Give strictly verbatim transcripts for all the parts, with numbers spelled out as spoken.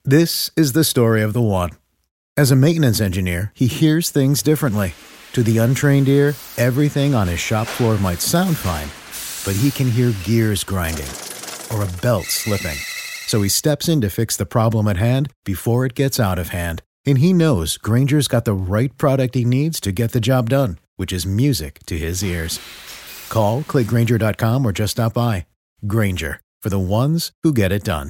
This is the story of the one. As a maintenance engineer, he hears things differently. To the untrained ear, everything on his shop floor might sound fine, but he can hear gears grinding or a belt slipping. So he steps in to fix the problem at hand before it gets out of hand. And he knows Grainger's got the right product he needs to get the job done, which is music to his ears. Call, click Grainger dot com, or just stop by. Grainger, for the ones who get it done.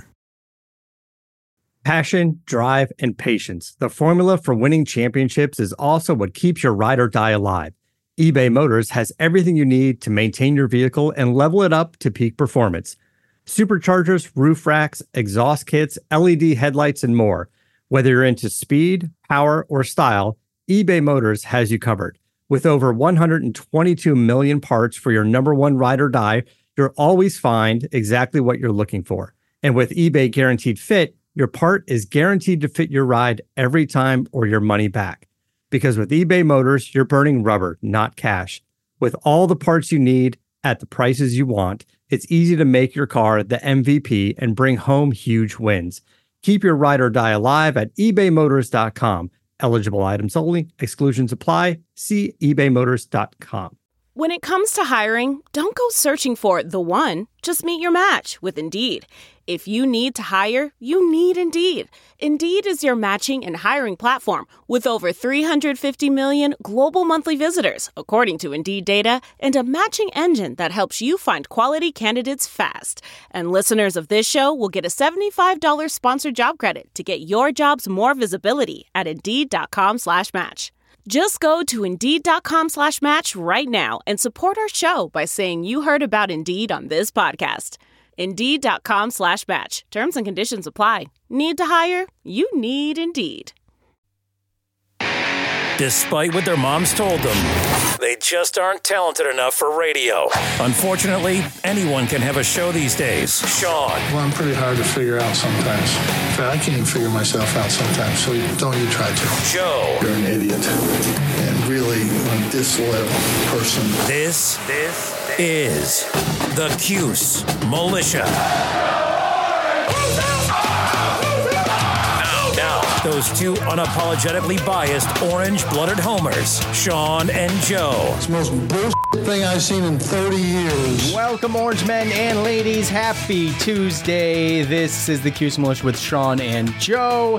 Passion, drive, and patience. The formula for winning championships is also what keeps your ride or die alive. eBay Motors has everything you need to maintain your vehicle and level it up to peak performance. Superchargers, roof racks, exhaust kits, L E D headlights, and more. Whether you're into speed, power, or style, eBay Motors has you covered. With over one hundred twenty-two million parts for your number one ride or die, you'll always find exactly what you're looking for. And with eBay Guaranteed Fit, your part is guaranteed to fit your ride every time or your money back. Because with eBay Motors, you're burning rubber, not cash. With all the parts you need at the prices you want, it's easy to make your car the M V P and bring home huge wins. Keep your ride or die alive at ebay motors dot com. Eligible items only. Exclusions apply. See ebay motors dot com. When it comes to hiring, don't go searching for the one. Just meet your match with Indeed. If you need to hire, you need Indeed. Indeed is your matching and hiring platform with over three hundred fifty million global monthly visitors, according to Indeed data, and a matching engine that helps you find quality candidates fast. And listeners of this show will get a seventy-five dollars sponsored job credit to get your jobs more visibility at Indeed.com slash match. Just go to Indeed.com slash match right now and support our show by saying you heard about Indeed on this podcast. Indeed.com slash match. Terms and conditions apply. Need to hire? You need Indeed. Despite what their moms told them, they just aren't talented enough for radio. Unfortunately, anyone can have a show these days. Sean. Well, I'm pretty hard to figure out sometimes. In fact, I can't even figure myself out sometimes, so don't you try to. Joe. You're an idiot. And really a disloyal person. This, this is the Cuse Militia. Those two unapologetically biased, orange-blooded homers, Sean and Joe. It's the most bullshit thing I've seen in thirty years. Welcome, orange men and ladies. Happy Tuesday. This is the Cuse Militia with Sean and Joe.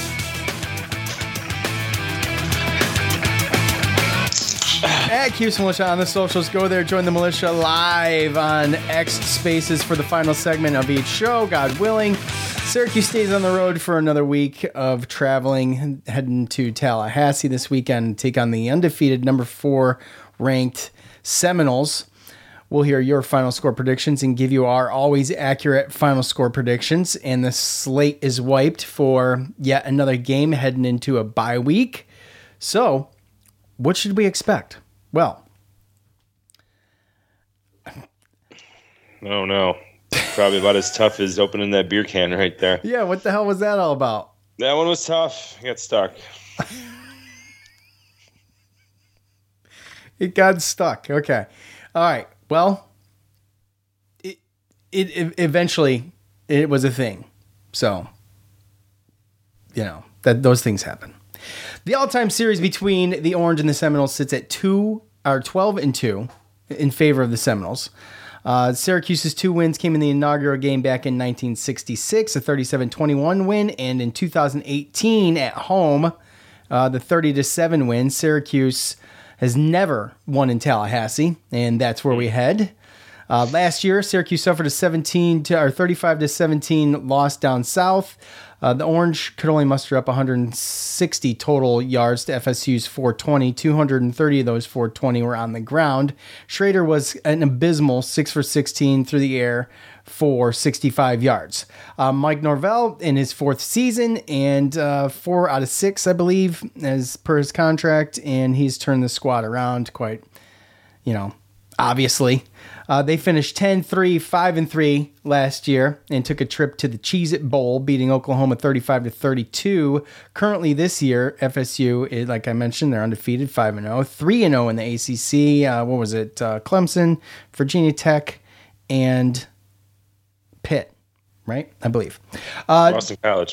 At Cuse Militia on the socials. Go there, join the militia live on X Spaces for the final segment of each show, God willing. Syracuse stays on the road for another week of traveling, heading to Tallahassee this weekend to take on the undefeated number four ranked Seminoles. We'll hear your final score predictions and give you our always accurate final score predictions. And the slate is wiped for yet another game heading into a bye week. So, what should we expect? Well, oh no. Probably about as tough as opening that beer can right there. Yeah, what the hell was that all about? That one was tough. I got stuck. It got stuck. Okay. All right. Well, it, it it eventually it was a thing. So, you know, that those things happen. The all-time series between the Orange and the Seminoles sits at two or twelve and two in favor of the Seminoles. Uh, Syracuse's two wins came in the inaugural game back in nineteen sixty-six, a thirty-seven twenty-one win, and in two thousand eighteen at home, uh, the thirty to seven win. Syracuse has never won in Tallahassee, and that's where we head. Uh, last year, Syracuse suffered a seventeen to or thirty-five to seventeen loss down south. Uh, the Orange could only muster up one hundred sixty total yards to F S U's four twenty. two hundred thirty of those four twenty were on the ground. Schrader was an abysmal six for sixteen through the air for sixty-five yards. Uh, Mike Norvell in his fourth season and uh, four out of six, I believe, as per his contract, and he's turned the squad around quite, you know, obviously. Uh, they finished ten three, five and three last year and took a trip to the Cheez-It Bowl, beating Oklahoma thirty-five to thirty-two. Currently this year, F S U, is, like I mentioned, they're undefeated, five and oh, three and oh in the A C C. Uh, what was it? Uh, Clemson, Virginia Tech, and Pitt, right? I believe. Uh, Boston College.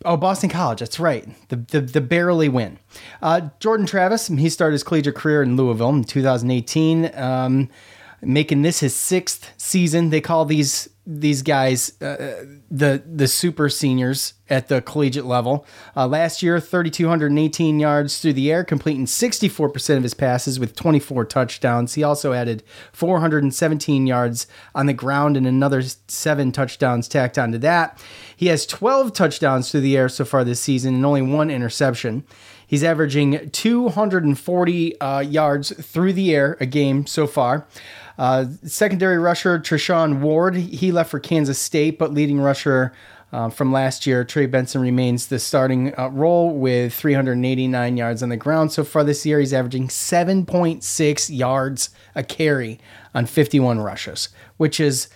Oh, Boston College. That's right. The the, the barely win. Uh, Jordan Travis, he started his collegiate career in Louisville in two thousand eighteen, um, making this his sixth season. They call these these guys uh, the the super seniors at the collegiate level. Uh, last year, three thousand two hundred eighteen yards through the air, completing sixty-four percent of his passes with twenty-four touchdowns. He also added four hundred seventeen yards on the ground and another seven touchdowns tacked onto that. He has twelve touchdowns through the air so far this season and only one interception. He's averaging two hundred forty uh, yards through the air a game so far. Uh, secondary rusher Treshawn Ward, he left for Kansas State, but leading rusher uh, from last year, Trey Benson, remains the starting uh, role with three hundred eighty-nine yards on the ground. So far this year, he's averaging seven point six yards a carry on fifty-one rushes, which is,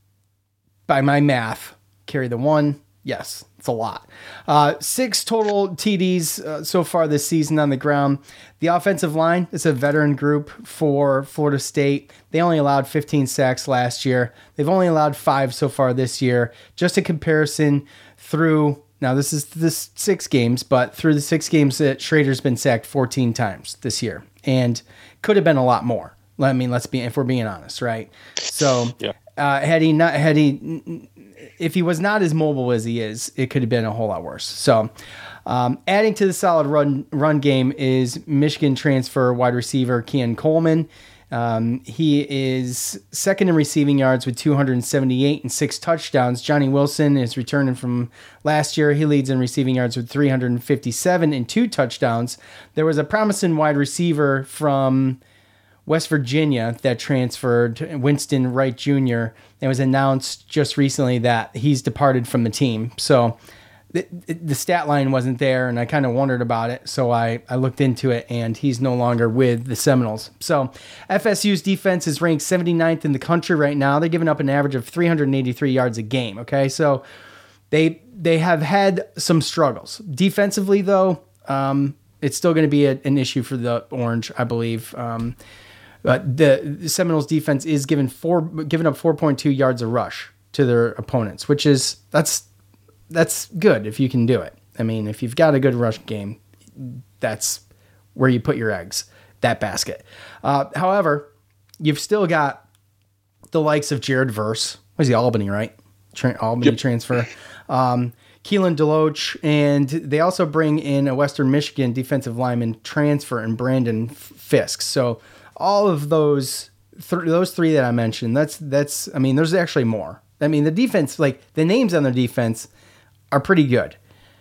by my math, carry the one. Yes, it's a lot. Uh, six total T Ds uh, so far this season on the ground. The offensive line is a veteran group for Florida State. They only allowed fifteen sacks last year. They've only allowed five so far this year. Just a comparison through, now this is this six games, but through the six games that Schrader's been sacked fourteen times this year. And could have been a lot more. I mean, let's be, if we're being honest, right? So yeah. uh, had he not, had he, if he was not as mobile as he is, it could have been a whole lot worse. So, um, adding to the solid run run game is Michigan transfer wide receiver Keon Coleman. Um, he is second in receiving yards with two hundred seventy-eight and six touchdowns. Johnny Wilson is returning from last year. He leads in receiving yards with three hundred fifty-seven and two touchdowns. There was a promising wide receiver from West Virginia that transferred, Winston Wright Junior It was announced just recently that he's departed from the team. So the, the stat line wasn't there, and I kind of wondered about it. So I, I looked into it, and he's no longer with the Seminoles. So F S U's defense is ranked seventy-ninth in the country right now. They're giving up an average of three hundred eighty-three yards a game. Okay, so they they have had some struggles. Defensively, though, um, it's still going to be a, an issue for the Orange, I believe. Um But the Seminoles defense is given four, giving up four point two yards a rush to their opponents, which is, that's, that's good if you can do it. I mean, if you've got a good rush game, that's where you put your eggs, that basket. Uh, however, you've still got the likes of Jared Verse. Was he Albany, right? Tra- Albany yep. transfer. Um, Keelan Deloach, and they also bring in a Western Michigan defensive lineman transfer in Brandon Fisk. So, all of those, th- those three that I mentioned, that's, that's, I mean, there's actually more. I mean, the defense, like the names on their defense are pretty good.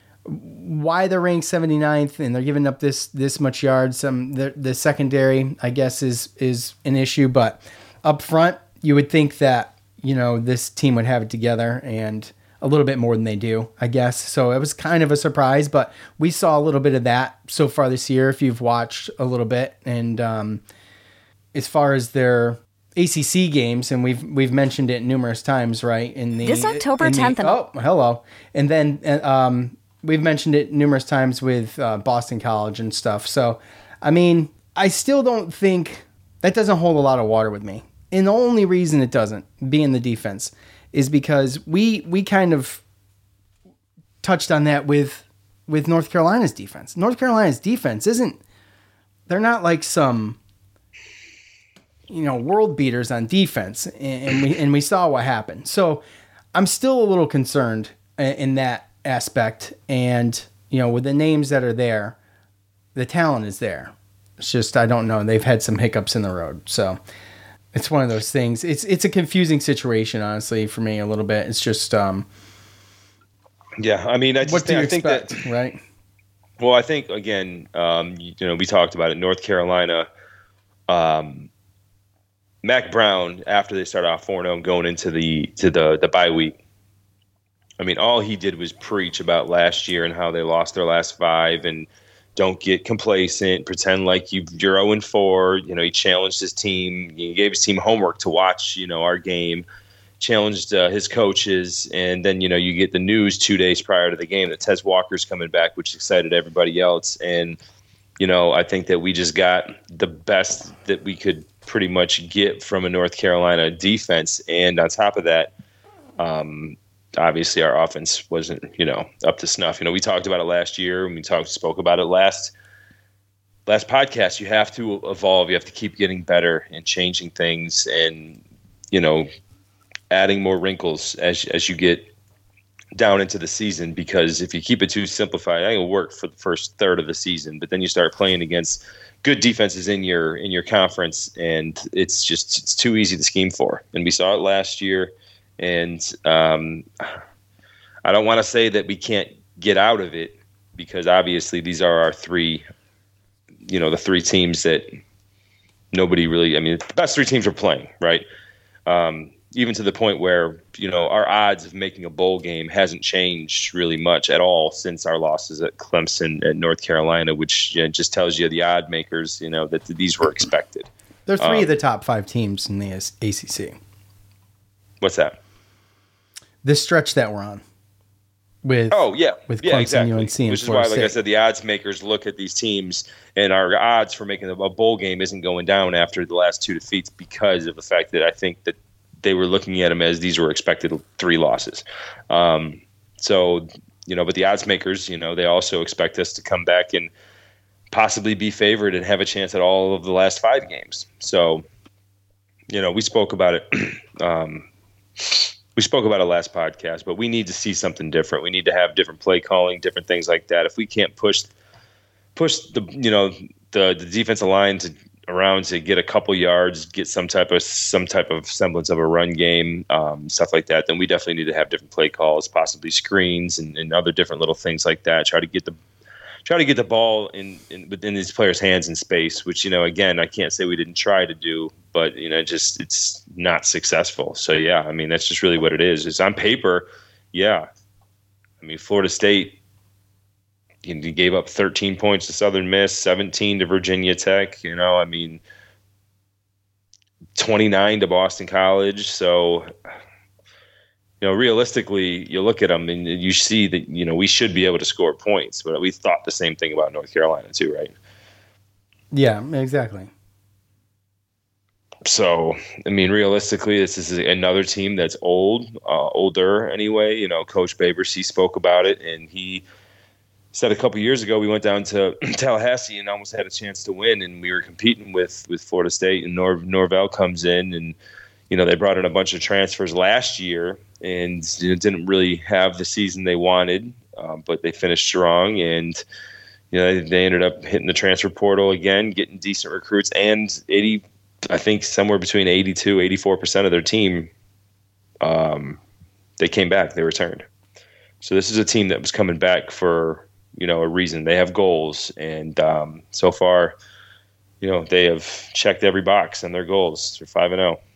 Why they're ranked seventy-ninth and they're giving up this, this much yards, um, the, the secondary, I guess is, is an issue, but up front, you would think that, you know, this team would have it together and a little bit more than they do, I guess. So it was kind of a surprise, but we saw a little bit of that so far this year, if you've watched a little bit. And, um, as far as their A C C games, and we've we've mentioned it numerous times, right? In the this October tenth. The, oh, hello. And then um, we've mentioned it numerous times with uh, Boston College and stuff. So, I mean, I still don't think that doesn't hold a lot of water with me. And the only reason it doesn't, being the defense, is because we we kind of touched on that with with North Carolina's defense. North Carolina's defense isn't. They're not like some, you know, world beaters on defense, and we and we saw what happened. So I'm still a little concerned in that aspect. And, you know, with the names that are there, the talent is there. It's just, I don't know. They've had some hiccups in the road. So it's one of those things. It's it's a confusing situation, honestly, for me a little bit. It's just, um, yeah, I mean, I just what do think, you I think expect, that, right? Well, I think, again, um, you, you know, we talked about it. North Carolina, um, Mac Brown, after they started off four and oh going into the to the the bye week, I mean, all he did was preach about last year and how they lost their last five and don't get complacent, pretend like you, you're oh and four. You know, he challenged his team. He gave his team homework to watch, you know, our game, challenged uh, his coaches. And then, you know, you get the news two days prior to the game that Tez Walker's coming back, which excited everybody else. And, you know, I think that we just got the best that we could pretty much get from a North Carolina defense. And on top of that, um, obviously our offense wasn't, you know, up to snuff. You know, we talked about it last year and we talked, spoke about it last, last podcast. You have to evolve. You have to keep getting better and changing things and, you know, adding more wrinkles as, as you get down into the season, because if you keep it too simplified, it will work for the first third of the season, but then you start playing against good defenses in your, in your conference. And it's just, it's too easy to scheme for. And we saw it last year. And um, I don't want to say that we can't get out of it, because obviously these are our three, you know, the three teams that nobody really, I mean, the best three teams are playing, right? Um, even to the point where, you know, our odds of making a bowl game hasn't changed really much at all since our losses at Clemson and North Carolina, which, you know, just tells you the odd makers, you know, that these were expected. They're three um, of the top five teams in the A C C. What's that? This stretch that we're on with oh yeah with yeah Clemson, exactly. U N C, and which is Florida why, like State. I said, the odds makers look at these teams, and our odds for making a bowl game isn't going down after the last two defeats because of the fact that I think that they were looking at them as these were expected three losses. Um, so, you know, but the odds makers, you know, they also expect us to come back and possibly be favored and have a chance at all of the last five games. So, you know, we spoke about it. um, we spoke about it last podcast, but we need to see something different. We need to have different play calling, different things like that. If we can't push, push the, you know, the, the defensive line to, around to get a couple yards, get some type of some type of semblance of a run game, um, stuff like that, then we definitely need to have different play calls, possibly screens and, and other different little things like that. Try to get the try to get the ball in, in within these players' hands in space, which, you know, again, I can't say we didn't try to do, but, you know, just it's not successful. So yeah, I mean, that's just really what it is. It's on paper, yeah. I mean, Florida State, he gave up thirteen points to Southern Miss, seventeen to Virginia Tech. You know, I mean, twenty-nine to Boston College. So, you know, realistically, you look at them and you see that, you know, we should be able to score points. But we thought the same thing about North Carolina too, right? Yeah, exactly. So, I mean, realistically, this is another team that's old, uh, older anyway. You know, Coach Babers, he spoke about it, and he said a couple years ago we went down to Tallahassee and almost had a chance to win, and we were competing with with Florida State, and Nor- Norvell comes in, and, you know, they brought in a bunch of transfers last year and, you know, didn't really have the season they wanted, um, but they finished strong, and, you know, they, they ended up hitting the transfer portal again, getting decent recruits, and eighty, I think somewhere between eighty-two, eighty-four percent of their team, um, they came back, they returned. So this is a team that was coming back for, you know, a reason. They have goals, and um, so far, you know, they have checked every box on their goals. They're five and zero.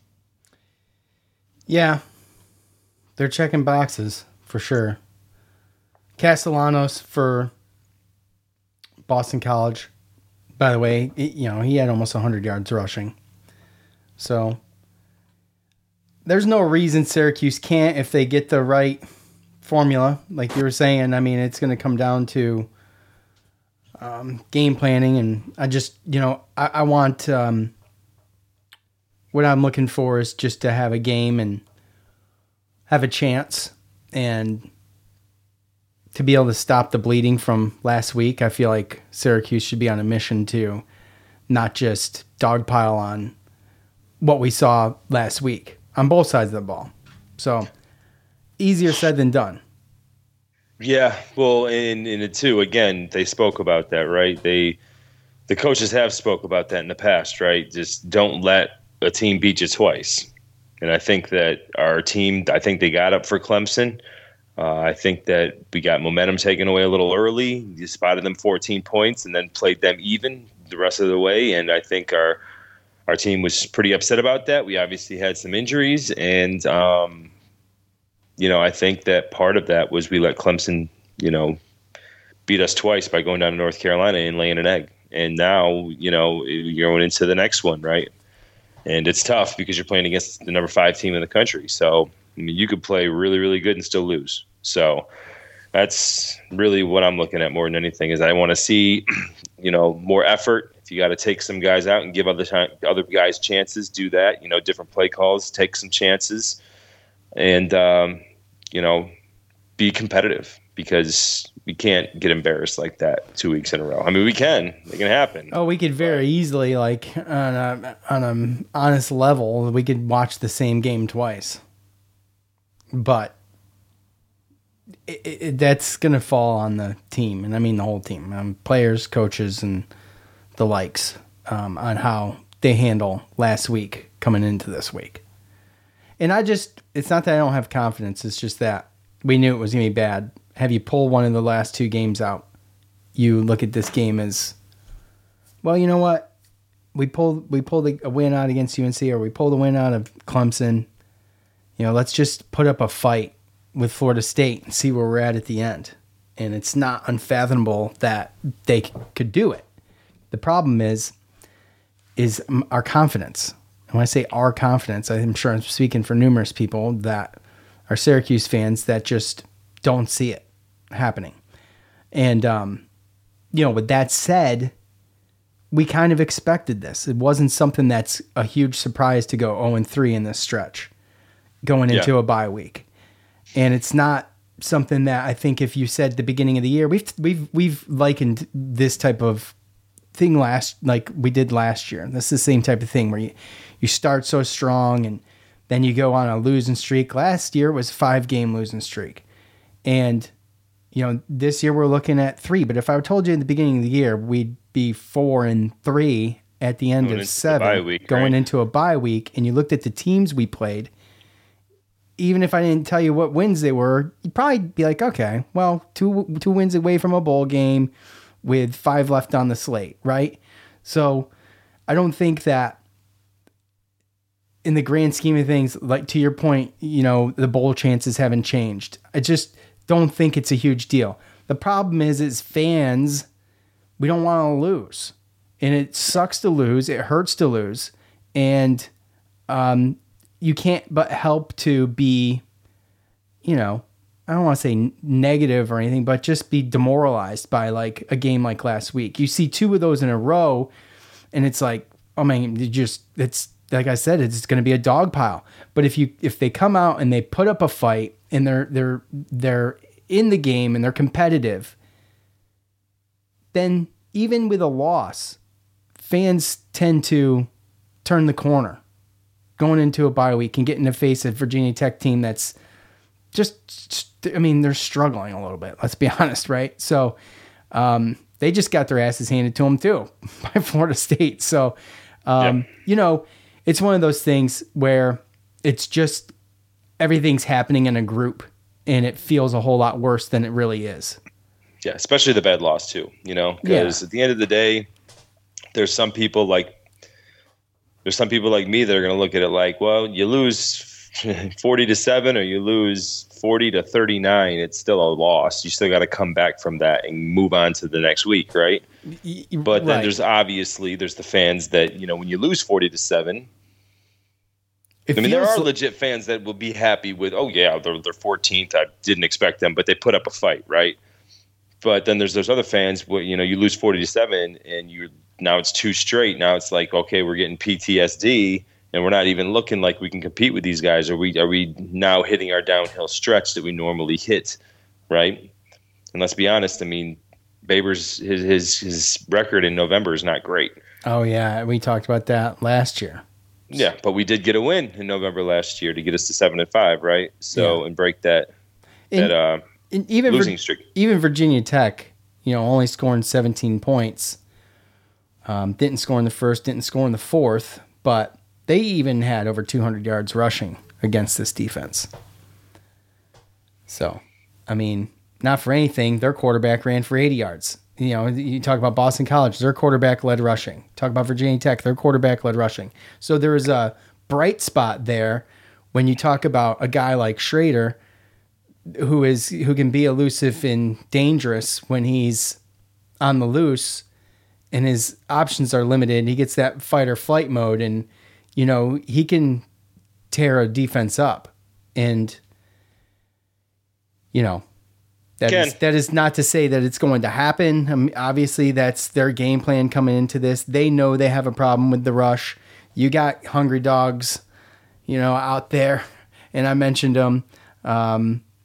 Yeah, they're checking boxes for sure. Castellanos for Boston College, by the way, it, you know, he had almost one hundred yards rushing. So there's no reason Syracuse can't if they get the right formula, like you were saying. I mean, it's going to come down to um, game planning, and I just, you know, I, I want um, what I'm looking for is just to have a game and have a chance, and to be able to stop the bleeding from last week. I feel like Syracuse should be on a mission to not just dogpile on what we saw last week on both sides of the ball. So easier said than done. Yeah, well, and, and it too, again, they spoke about that, right? They, the coaches have spoke about that in the past, right? Just don't let a team beat you twice. And I think that our team, I think they got up for Clemson. Uh, I think that we got momentum taken away a little early. You spotted them fourteen points and then played them even the rest of the way. And I think our our team was pretty upset about that. We obviously had some injuries, and um, you know, I think that part of that was we let Clemson, you know, beat us twice by going down to North Carolina and laying an egg. And now, you know, you're going into the next one, right? And it's tough because you're playing against the number five team in the country. So, I mean, you could play really, really good and still lose. So that's really what I'm looking at more than anything, is I want to see, you know, more effort. If you got to take some guys out and give other time, other guys chances, do that. You know, different play calls, take some chances, and um, you know, be competitive, because we can't get embarrassed like that two weeks in a row. I mean, we can. It can happen. Oh, we could very but, easily, like, on a, on an honest level, we could watch the same game twice. But it, it, that's going to fall on the team, and I mean the whole team, um, players, coaches, and the likes, um, on how they handle last week coming into this week. And I just, it's not that I don't have confidence, it's just that we knew it was going to be bad. Have you pull one of the last two games out, you look at this game as, well, you know what? We pulled we pulled a win out against U N C, or we pulled a win out of Clemson. You know, let's just put up a fight with Florida State and see where we're at at the end. And it's not unfathomable that they could do it. The problem is, is our confidence. And when I say our confidence, I'm sure I'm speaking for numerous people that are Syracuse fans that just don't see it happening. And, um, you know, with that said, we kind of expected this. It wasn't something that's a huge surprise to go oh and three in this stretch going into yeah. a bye week. And it's not something that I think if you said the beginning of the year, we've, we've, we've likened this type of thing last, like we did last year. This is the same type of thing where you, you start so strong and then you go on a losing streak. Last year was five game losing streak. And, you know, this year we're looking at three. But if I told you in the beginning of the year we'd be four and three at the end going of seven, week, going right? into a bye week, and you looked at the teams we played, even if I didn't tell you what wins they were, you'd probably be like, okay, well, two two wins away from a bowl game with five left on the slate, right? So I don't think that in the grand scheme of things, like to your point, you know, the bowl chances haven't changed. I just don't think it's a huge deal. The problem is, is fans, we don't want to lose. And it sucks to lose. It hurts to lose. And um, you can't but help to be, you know, I don't want to say negative or anything, but just be demoralized by like a game like last week. You see two of those in a row, and it's like, oh man, you just, it's, like I said, it's going to be a dog pile. But if you if they come out and they put up a fight and they're they're they're in the game and they're competitive, then even with a loss, fans tend to turn the corner going into a bye week and get in the face of Virginia Tech team that's just, I mean, they're struggling a little bit. Let's be honest, right? So um, they just got their asses handed to them too by Florida State. So um, yep. you know. It's one of those things where it's just everything's happening in a group and it feels a whole lot worse than it really is. Yeah, especially the bad loss too, you know, because yeah. at the end of the day, there's some people like there's some people like me that are going to look at it like, well, you lose forty to seven or you lose forty to thirty-nine, it's still a loss. You still got to come back from that and move on to the next week, right? But then right. there's obviously there's the fans that, you know, when you lose forty to seven, It I mean, there are legit fans that will be happy with, oh, yeah, they're, they're fourteenth. I didn't expect them, but they put up a fight, right? But then there's those other fans where, you know, you lose forty to seven and you now it's two straight. Now it's like, okay, we're getting P T S D and we're not even looking like we can compete with these guys. Are we, are we now hitting our downhill stretch that we normally hit, right? And let's be honest, I mean, Babers, his, his, his record in November is not great. Oh, yeah. We talked about that last year. Yeah, but we did get a win in November last year to get us to seven and five, right? So yeah. and break that that uh, and even losing Vir- streak. Even Virginia Tech, you know, only scoring seventeen points. Um, didn't score in the first, didn't score in the fourth, but they even had over two hundred yards rushing against this defense. So, I mean, not for anything, their quarterback ran for eighty yards. You know, you talk about Boston College, their quarterback led rushing. Talk about Virginia Tech, their quarterback led rushing. So there is a bright spot there when you talk about a guy like Schrader, who is who can be elusive and dangerous when he's on the loose, and his options are limited. He gets that fight or flight mode, and you know he can tear a defense up. And you know. That is, that is not to say that it's going to happen. I mean, obviously, that's their game plan coming into this. They know they have a problem with the rush. You got hungry dogs, you know, out there, and I mentioned them. Um,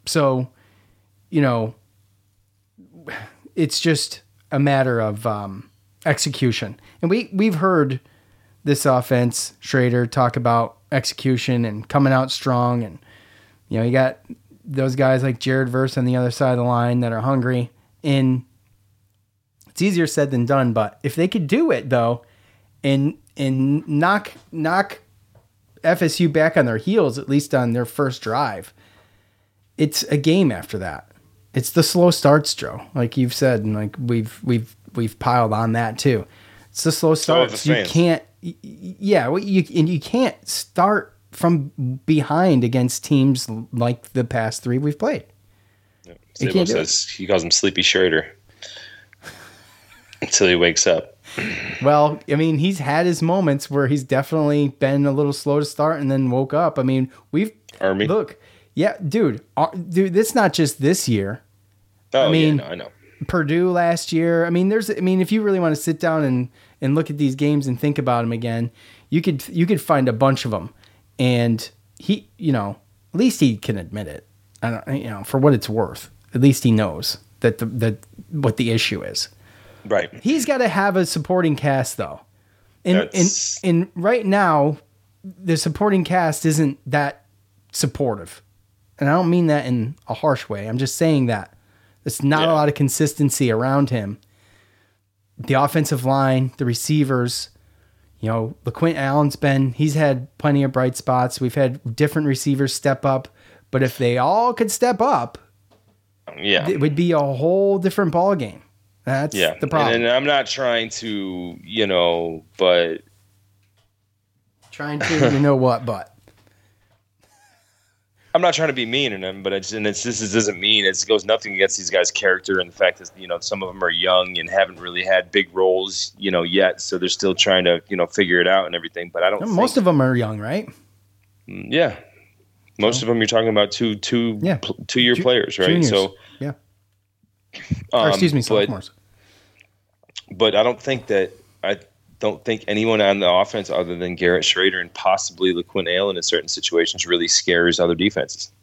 So, you know, it's just a matter of um, execution. And we, we've heard this offense, Schrader, talk about execution and coming out strong. And, you know, you got those guys like Jared Verse on the other side of the line that are hungry. And it's easier said than done. But if they could do it, though, and and knock knock F S U back on their heels, at least on their first drive, it's a game after that. It's the slow starts, Joe, like you've said, and like we've we've we've piled on that too. It's the slow starts. You can't, yeah, well, you and you can't start from behind against teams like the past three we've played. Yeah. Sabo says he calls him Sleepy Schrader until he wakes up. Well, I mean, he's had his moments where he's definitely been a little slow to start and then woke up. I mean, we've Army. Look, yeah, dude, uh, dude, it's not just this year. Oh, I mean, yeah, no, I know. Purdue last year. I mean, there's, I mean, if you really want to sit down and, and look at these games and think about them again, you could, you could find a bunch of them. And he, you know, at least he can admit it. I don't, you know, for what it's worth, at least he knows that the, that what the issue is. Right. He's got to have a supporting cast though. And, and, and right now the supporting cast isn't that supportive. And I don't mean that in a harsh way. I'm just saying that there's not yeah. a lot of consistency around him. The offensive line, the receivers, you know, LaQuint Allen's been, he's had plenty of bright spots. We've had different receivers step up, but if they all could step up, yeah, it would be a whole different ball game. That's yeah. the problem. And, and I'm not trying to, you know, but trying to, you know what, but I'm not trying to be mean in him, but it's, and it's, this is, doesn't mean it goes nothing against these guys' character and the fact that, you know, some of them are young and haven't really had big roles, you know, yet. So they're still trying to, you know, figure it out and everything. But I don't. Most think, of them are young, right? Yeah, most so, of them you're talking about two, two, yeah. two year Ju- players, right? Juniors. So yeah. Um, or excuse me, sophomores. But, but I don't think that I. don't think anyone on the offense other than Garrett Schrader and possibly LaQuint Allen in certain situations really scares other defenses.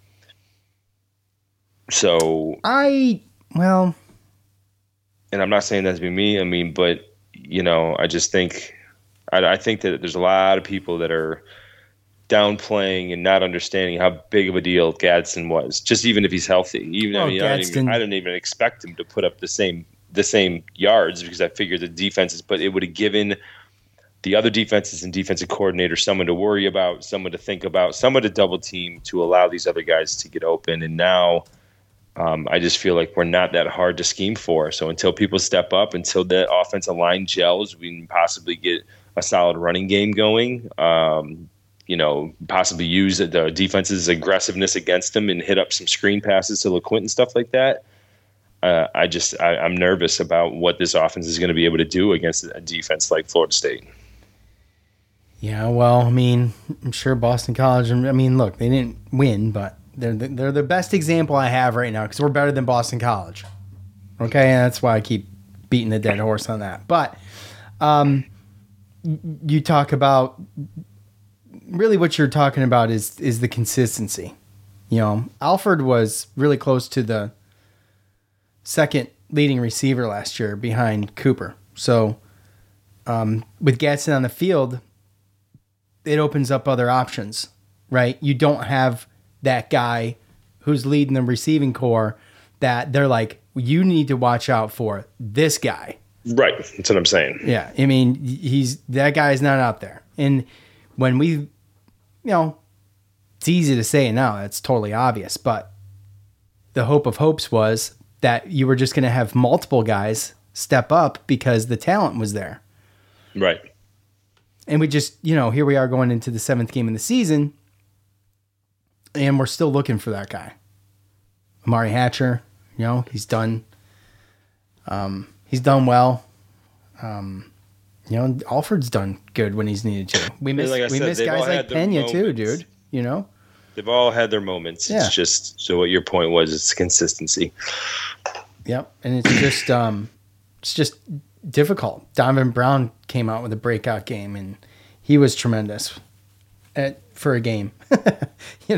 So I, well, and I'm not saying that to be me. I mean, but you know, I just think, I, I think that there's a lot of people that are downplaying and not understanding how big of a deal Gadsden was, just even if he's healthy. Even, well, I mean, Gadsden, I, didn't even, I didn't even expect him to put up the same the same yards because I figured the defenses, but it would have given the other defenses and defensive coordinators someone to worry about, someone to think about, someone to double team to allow these other guys to get open. And now um, I just feel like we're not that hard to scheme for. So until people step up, until the offensive line gels, we can possibly get a solid running game going. Um, you know, possibly use the defense's aggressiveness against them and hit up some screen passes to LaQuint and stuff like that. Uh, I just I, I'm nervous about what this offense is going to be able to do against a defense like Florida State. Yeah, well, I mean, I'm sure Boston College. I mean, look, they didn't win, but they're the, they're the best example I have right now because we're better than Boston College. Okay, and that's why I keep beating the dead horse on that. But um, you talk about really what you're talking about is is the consistency. You know, Alford was really close to the second leading receiver last year behind Cooper. So um, with Gadsden on the field, it opens up other options, right? You don't have that guy who's leading the receiving core that they're like, you need to watch out for this guy. Right. That's what I'm saying. Yeah. I mean, he's that guy is not out there. And when we, you know, it's easy to say now, it's totally obvious, but the hope of hopes was that you were just going to have multiple guys step up because the talent was there. Right. And we just, you know, here we are going into the seventh game of the season, and we're still looking for that guy. Amari Hatcher, you know, he's done, um, he's done well. Um, you know, Alford's done good when he's needed to. We miss, like we said, miss guys like Pena too, dude. You know? They've all had their moments. Yeah. It's just, so what your point was, it's consistency. Yep. And it's just, um, it's just difficult. Donovan Brown came out with a breakout game and he was tremendous at, for a game, you know,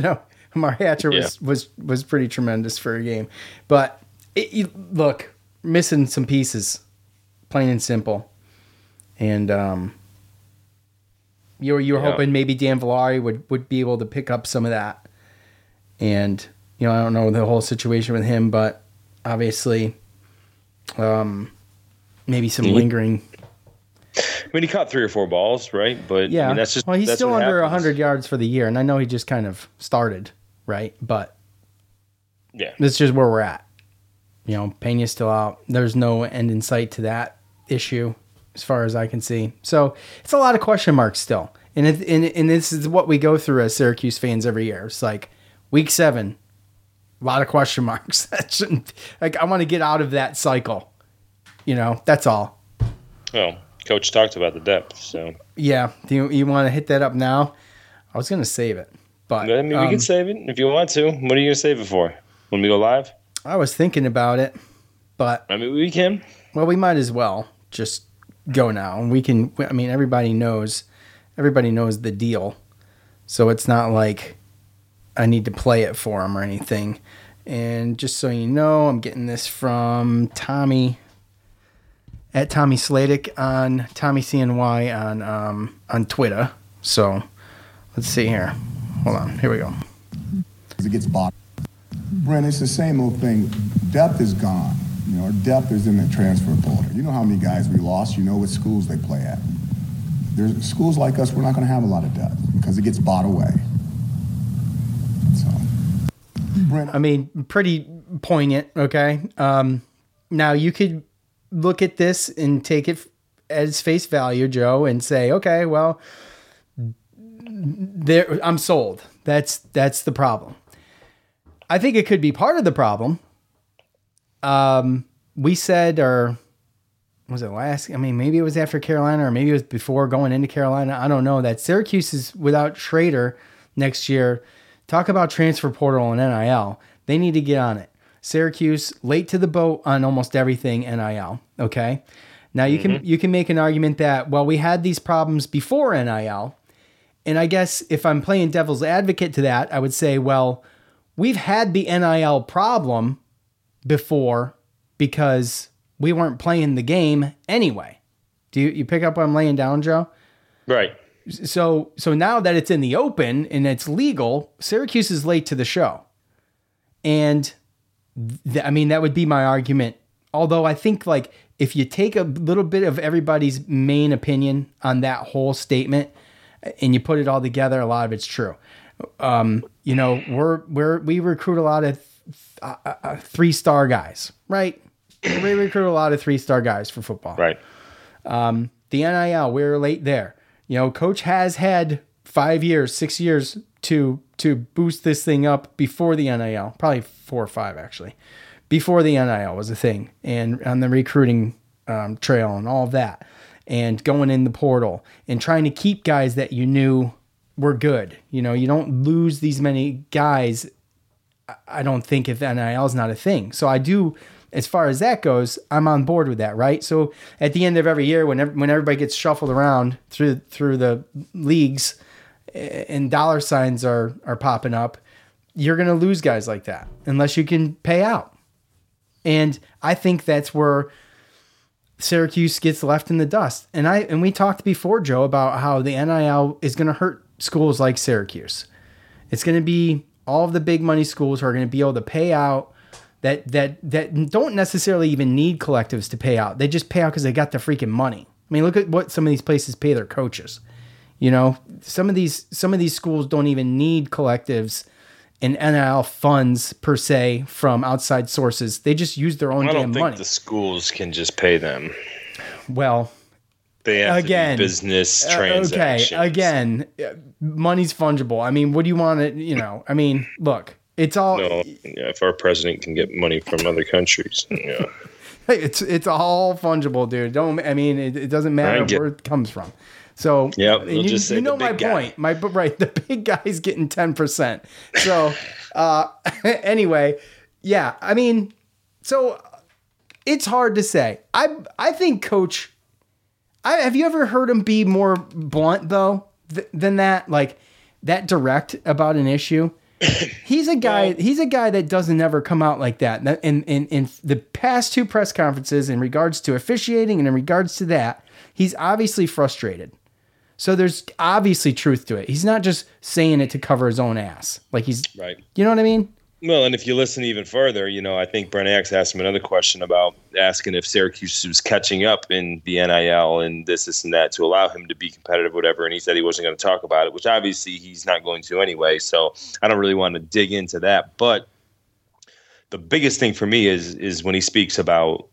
Amari Hatcher was, yeah. was was pretty tremendous for a game. But, it, you, look, missing some pieces, plain and simple. And um, you were, you were yeah. hoping maybe Dan Villari would, would be able to pick up some of that. And, you know, I don't know the whole situation with him, but obviously um, maybe some mm-hmm. lingering... I mean, he caught three or four balls, right? But yeah, I mean, that's just well, he's that's still under happens. one hundred yards for the year, and I know he just kind of started, right? But yeah, that's just where we're at. You know, Pena's still out. There's no end in sight to that issue, as far as I can see. So it's a lot of question marks still, and it, and and this is what we go through as Syracuse fans every year. It's like week seven, a lot of question marks. That shouldn't like I want to get out of that cycle. You know, that's all. Well. Coach talked about the depth, so yeah. Do you, you want to hit that up now? I was going to save it, but I mean, we um, can save it if you want to. What are you going to save it for? When we go live? I was thinking about it, but I mean, we can. Well, we might as well just go now, and we can. I mean, everybody knows, everybody knows the deal, so it's not like I need to play it for them or anything. And just so you know, I'm getting this from Tommy. At Tommy Sladek on Tommy C N Y on um, on Twitter. So let's see here. Hold on. Here we go. It gets bought. Brent, it's the same old thing. Depth is gone. You know, our depth is in the transfer portal. You know how many guys we lost. You know what schools they play at. There's schools like us. We're not going to have a lot of depth because it gets bought away. So, Brent, I mean, pretty poignant. Okay. Um, now you could look at this and take it as face value, Joe, and say, okay, well, there, I'm sold. That's that's the problem. I think it could be part of the problem. Um, we said, or was it last? I mean, maybe it was after Carolina, or maybe it was before going into Carolina. I don't know. That Syracuse is without Schrader next year. Talk about transfer portal and N I L. They need to get on it. Syracuse late to the boat on almost everything N I L. Okay. Now you mm-hmm. can, you can make an argument that, well, we had these problems before N I L. And I guess if I'm playing devil's advocate to that, I would say, well, we've had the N I L problem before because we weren't playing the game anyway. Do you, you pick up what I'm laying down, Joe? Right. So, so now that it's in the open and it's legal, Syracuse is late to the show. And th- I mean, that would be my argument. Although I think like if you take a little bit of everybody's main opinion on that whole statement and you put it all together, a lot of it's true. Um, you know, we're, we're, we recruit a lot of th- uh, uh, three-star guys, right? We recruit a lot of three-star guys for football. Right. Um, the N I L, we're late there. You know, coach has had five years, six years to to boost this thing up before the N I L, probably four or five actually, before the N I L was a thing, and on the recruiting um, trail and all of that, and going in the portal and trying to keep guys that you knew were good. You know, you don't lose these many guys, I don't think, if N I L is not a thing. So I do, as far as that goes, I'm on board with that, right? So at the end of every year, when when everybody gets shuffled around through through the leagues and dollar signs are are popping up, you're going to lose guys like that unless you can pay out. And I think that's where Syracuse gets left in the dust. And I and we talked before, Joe, about how the N I L is going to hurt schools like Syracuse. It's going to be all of the big money schools who are going to be able to pay out that that that don't necessarily even need collectives to pay out. They just pay out because they got the freaking money. I mean, look at what some of these places pay their coaches. You know, some of these some of these schools don't even need collectives and N I L funds per se from outside sources. They just use their own damn money. I don't think money. The schools can just pay them. Well, they have again, to do business transactions. Uh, okay, again, money's fungible. I mean, what do you want to, you know, I mean, look, it's all. No, yeah, if our president can get money from other countries, yeah. it's it's all fungible, dude. Don't I mean, it, it doesn't matter get, where it comes from. So yeah, we'll you, just say you know my guy. point. My right, the big guy's getting ten percent. So uh, anyway, yeah, I mean, so it's hard to say. I I think Coach. I have you ever heard him be more blunt though th- than that, like that direct about an issue? he's a guy. Yeah. He's a guy that doesn't ever come out like that. In in in the past two press conferences, in regards to officiating and in regards to that, he's obviously frustrated. So there's obviously truth to it. He's not just saying it to cover his own ass. Like he's right. You know what I mean? Well, and if you listen even further, you know, I think Brent Axe asked him another question about asking if Syracuse was catching up in the N I L and this, this, and that to allow him to be competitive, whatever. And he said he wasn't going to talk about it, which obviously he's not going to anyway. So I don't really want to dig into that. But the biggest thing for me is is when he speaks about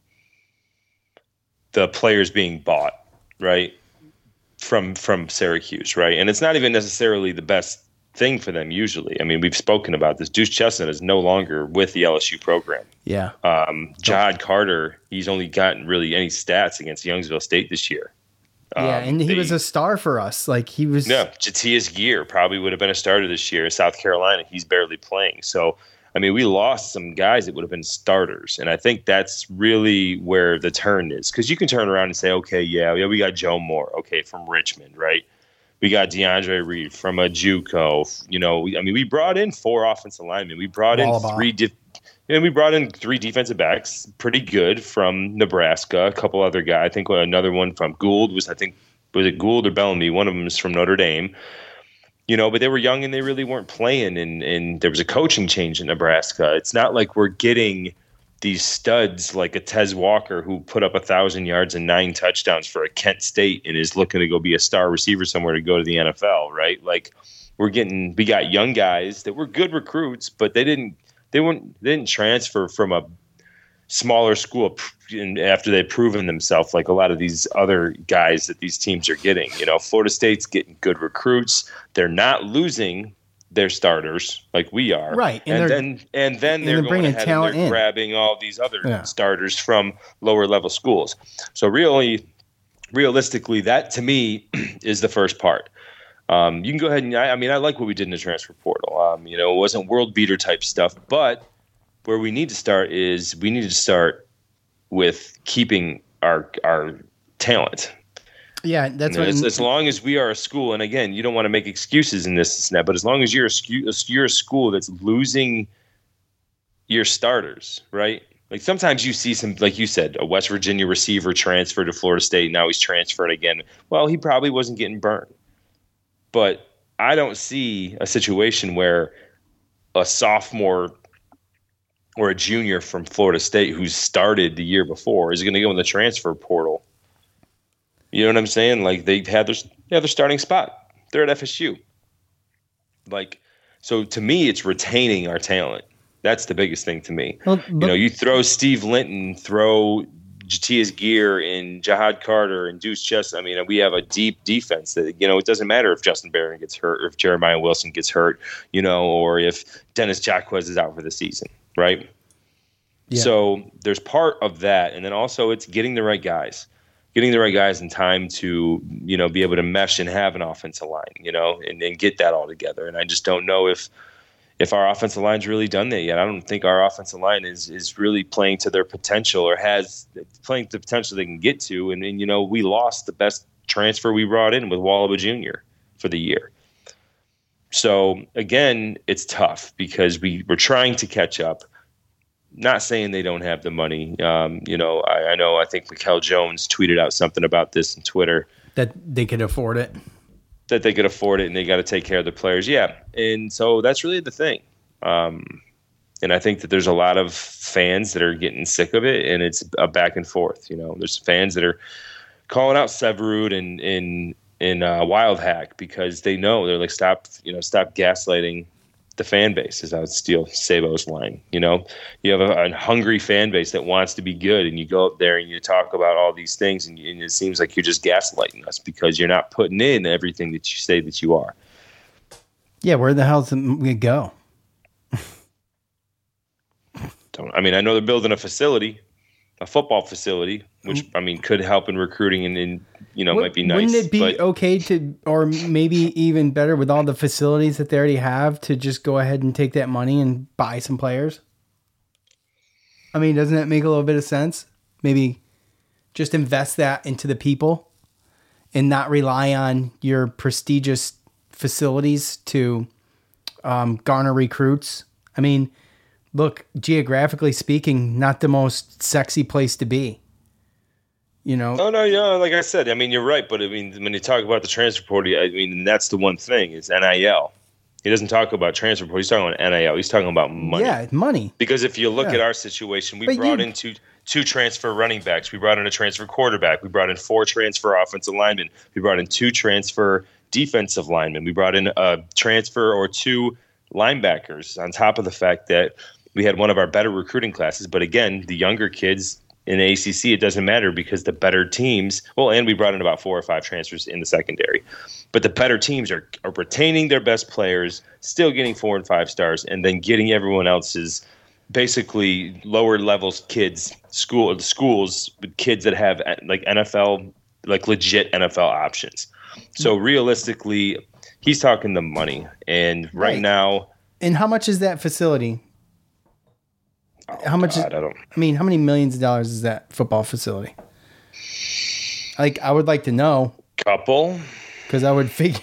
the players being bought, right, from from Syracuse, right? And it's not even necessarily the best thing for them usually. I mean, we've spoken about this. Deuce Chestnut is no longer with the L S U program. Yeah. Um, Jihad Carter, he's only gotten really any stats against Youngsville State this year. Yeah, um, and he they, was a star for us. Like he was. Yeah, Jatius Gear probably would have been a starter this year. South Carolina, he's barely playing. So, I mean, we lost some guys that would have been starters, and I think that's really where the turn is. Because you can turn around and say, okay, yeah, yeah, we got Joe Moore, okay, from Richmond, right? We got DeAndre Reed from a JUCO. You know, we, I mean, we brought in four offensive linemen. We brought Wallaby. in three. De- and we brought in three defensive backs, pretty good from Nebraska. A couple other guys. I think another one from Gould was. I think was it Gould or Bellamy? One of them is from Notre Dame. You know, but they were young and they really weren't playing. And and there was a coaching change in Nebraska. It's not like we're getting these studs like a Tez Walker who put up a thousand yards and nine touchdowns for a Kent State and is looking to go be a star receiver somewhere to go to the N F L, right? Like we're getting, we got young guys that were good recruits, but they didn't, they weren't, they didn't transfer from a smaller school after they've proven themselves like a lot of these other guys that these teams are getting. You know, Florida State's getting good recruits. They're not losing their starters like we are, right? And, and then and then they're, they're going bringing ahead talent and they're in. grabbing all these other yeah. starters from lower level schools. So really, realistically, that to me is the first part. Um, you can go ahead and I, I mean I like what we did in the transfer portal. Um, you know, it wasn't world beater type stuff, but where we need to start is we need to start with keeping our our talent. Yeah, that's you know, what. As, as long as we are a school, and again, you don't want to make excuses in this, snap, but as long as you're a you're a school that's losing your starters, right? Like sometimes you see some, like you said, a West Virginia receiver transfer to Florida State. Now he's transferred again. Well, he probably wasn't getting burned, but I don't see a situation where a sophomore or a junior from Florida State who's started the year before is going to go in the transfer portal. You know what I'm saying? Like they've had their, they have their starting spot. They're at F S U. Like, so to me, it's retaining our talent. That's the biggest thing to me. Well, you know, you throw Steve Linton, throw Jatius Gear and Jihad Carter and Deuce Chestnut. I mean, we have a deep defense that, you know, it doesn't matter if Justin Barron gets hurt or if Jeremiah Wilson gets hurt, you know, or if Dennis Jacquez is out for the season, right? Yeah. So there's part of that. And then also it's getting the right guys. Getting the right guys in time to, you know, be able to mesh and have an offensive line, you know, and, and get that all together. And I just don't know if if our offensive line's really done that yet. I don't think our offensive line is is really playing to their potential or has playing to the potential they can get to. And, and you know, we lost the best transfer we brought in with Wallaba Junior for the year. So, again, it's tough because we, we're trying to catch up. Not saying they don't have the money. Um, you know, I, I know, I think Mikel Jones tweeted out something about this on Twitter. That they could afford it. That they could afford it and they got to take care of the players. Yeah. And so that's really the thing. Um, and I think that there's a lot of fans that are getting sick of it and it's a back and forth. You know, there's fans that are calling out Severud and, and, and uh, Wild Hack because they know they're like, stop, you know, stop gaslighting the fan base, is I would steal Sabo's line. You know, you have a, a hungry fan base that wants to be good, and you go up there and you talk about all these things, and, and it seems like you're just gaslighting us because you're not putting in everything that you say that you are. Yeah, where the hell's we go? Don't. I mean, I know they're building a facility, a football facility, which I mean could help in recruiting and, and you know, what, might be nice. Wouldn't it be but, okay to, or maybe even better with all the facilities that they already have, to just go ahead and take that money and buy some players? I mean, doesn't that make a little bit of sense? Maybe just invest that into the people and not rely on your prestigious facilities to um, garner recruits. I mean, look, geographically speaking, not the most sexy place to be. You know? Oh, no, yeah, like I said, I mean, you're right. But, I mean, when you talk about the transfer portal, I mean, that's the one thing is N I L. He doesn't talk about transfer portal. He's talking about N I L. He's talking about money. Yeah, money. Because if you look Yeah. at our situation, we But brought you- in two, two transfer running backs. We brought in a transfer quarterback. We brought in four transfer offensive linemen. We brought in two transfer defensive linemen. We brought in a transfer or two linebackers on top of the fact that we had one of our better recruiting classes. But again, the younger kids in the A C C, it doesn't matter because the better teams, well, and we brought in about four or five transfers in the secondary. But the better teams are, are retaining their best players, still getting four and five stars, and then getting everyone else's basically lower levels kids, school schools with kids that have like N F L, like legit N F L options. So realistically, he's talking the money. And right, Right. now, And how much is that facility? How much? God, is, I don't. I mean, how many millions of dollars is that football facility? Like, I would like to know Couple, because I would figure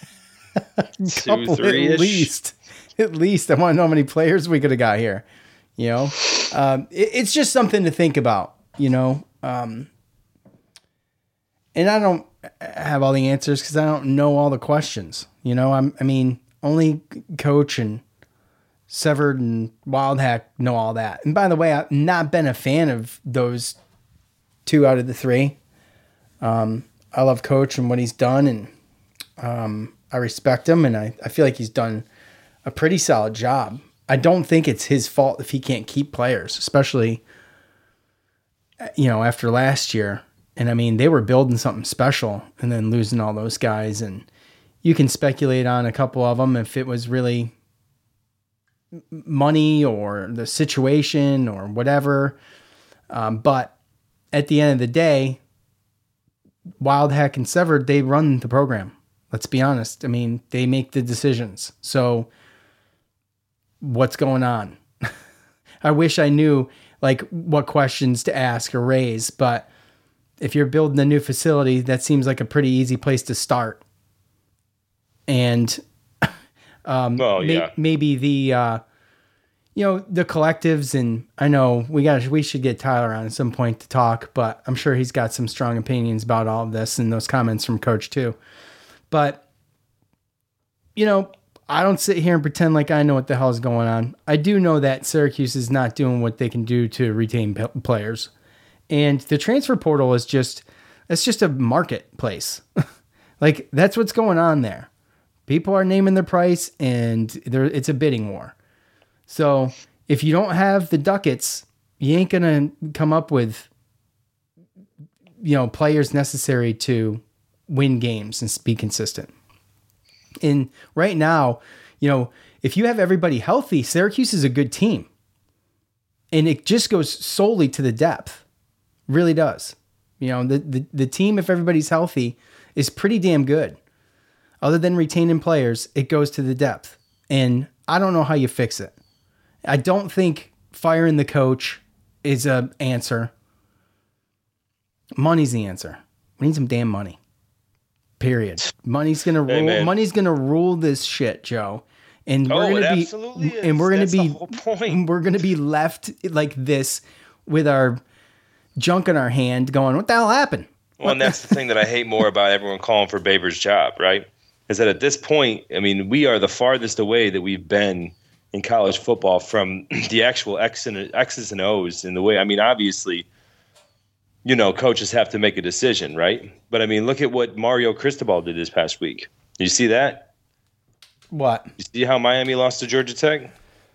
two, couple three at least. At least I want to know how many players we could have got here. You know, um, it, it's just something to think about. You know, um, and I don't have all the answers because I don't know all the questions. You know, I'm. I mean, only Coach and Severed and Wildhack know all that. And by the way, I've not been a fan of those two out of the three. Um, I love Coach and what he's done, and um, I respect him, and I, I feel like he's done a pretty solid job. I don't think it's his fault if he can't keep players, especially, you know, after last year. And I mean, they were building something special and then losing all those guys. And you can speculate on a couple of them if it was really money or the situation or whatever. Um, but at the end of the day, Wildhack and Severed, they run the program. Let's be honest. I mean, they make the decisions. So what's going on? I wish I knew like what questions to ask or raise, but if you're building a new facility, that seems like a pretty easy place to start. And um, Well, may- yeah. maybe the, uh, you know, the collectives, and I know we got we should get Tyler on at some point to talk, but I'm sure he's got some strong opinions about all of this and those comments from Coach too. But, you know, I don't sit here and pretend like I know what the hell is going on. I do know that Syracuse is not doing what they can do to retain p- players. And the transfer portal is just, it's just a marketplace. Like, that's what's going on there. People are naming their price, and there it's a bidding war. So if you don't have the ducats, you ain't going to come up with, you know, players necessary to win games and be consistent. And right now, you know, if you have everybody healthy, Syracuse is a good team. And it just goes solely to the depth. Really does. You know, the, the, the team, if everybody's healthy, is pretty damn good. Other than retaining players, it goes to the depth. And I don't know how you fix it. I don't think firing the coach is an answer. Money's the answer. We need some damn money. Period. Money's gonna Hey, rule. man. Money's gonna rule this shit, Joe. And we're Oh, it gonna be, absolutely is. and we're gonna That's the be, whole point. we're gonna be left like this with our junk in our hand, going, "What the hell happened?" Well, and that's the thing that I hate more about everyone calling for Baber's job, right? Is that at this point, I mean, we are the farthest away that we've been in college football from the actual X and X's and O's in the way. I mean, obviously, you know, coaches have to make a decision, right? But I mean, look at what Mario Cristobal did this past week. Did you see that? What? You see how Miami lost to Georgia Tech?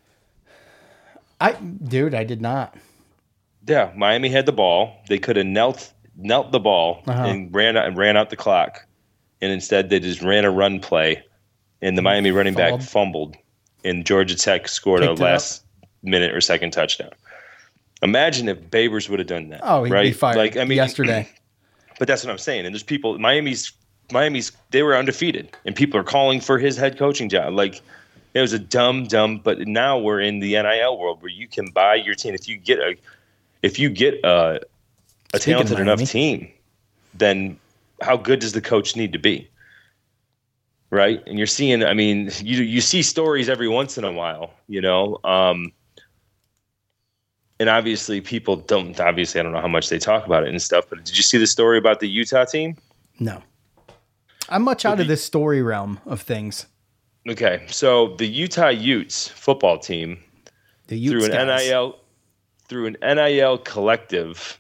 I, dude, I did not. Yeah, Miami had the ball. They could have knelt knelt the ball Uh-huh. and ran out and ran out the clock, and instead they just ran a run play, and the Miami running back Fumbled. fumbled, and Georgia Tech scored Picked a it up. last minute or second touchdown. Imagine if Babers would have done that. Oh, he'd right? be fired Like I mean, yesterday. But that's what I'm saying. And there's people. Miami's Miami's they were undefeated, and people are calling for his head coaching job. Like it was a dumb, dumb. But now we're in the N I L world where you can buy your team if you get a if you get a a Speaking of talented enough Miami. team. Then how good does the coach need to be? right? And you're seeing, I mean, you you see stories every once in a while, you know. Um, and obviously, people don't. Obviously, I don't know how much they talk about it and stuff. But did you see the story about the Utah team? No, I'm much out of this story realm of things. Okay, so the Utah Utes football team, the Utes through an guys. N I L through an N I L collective.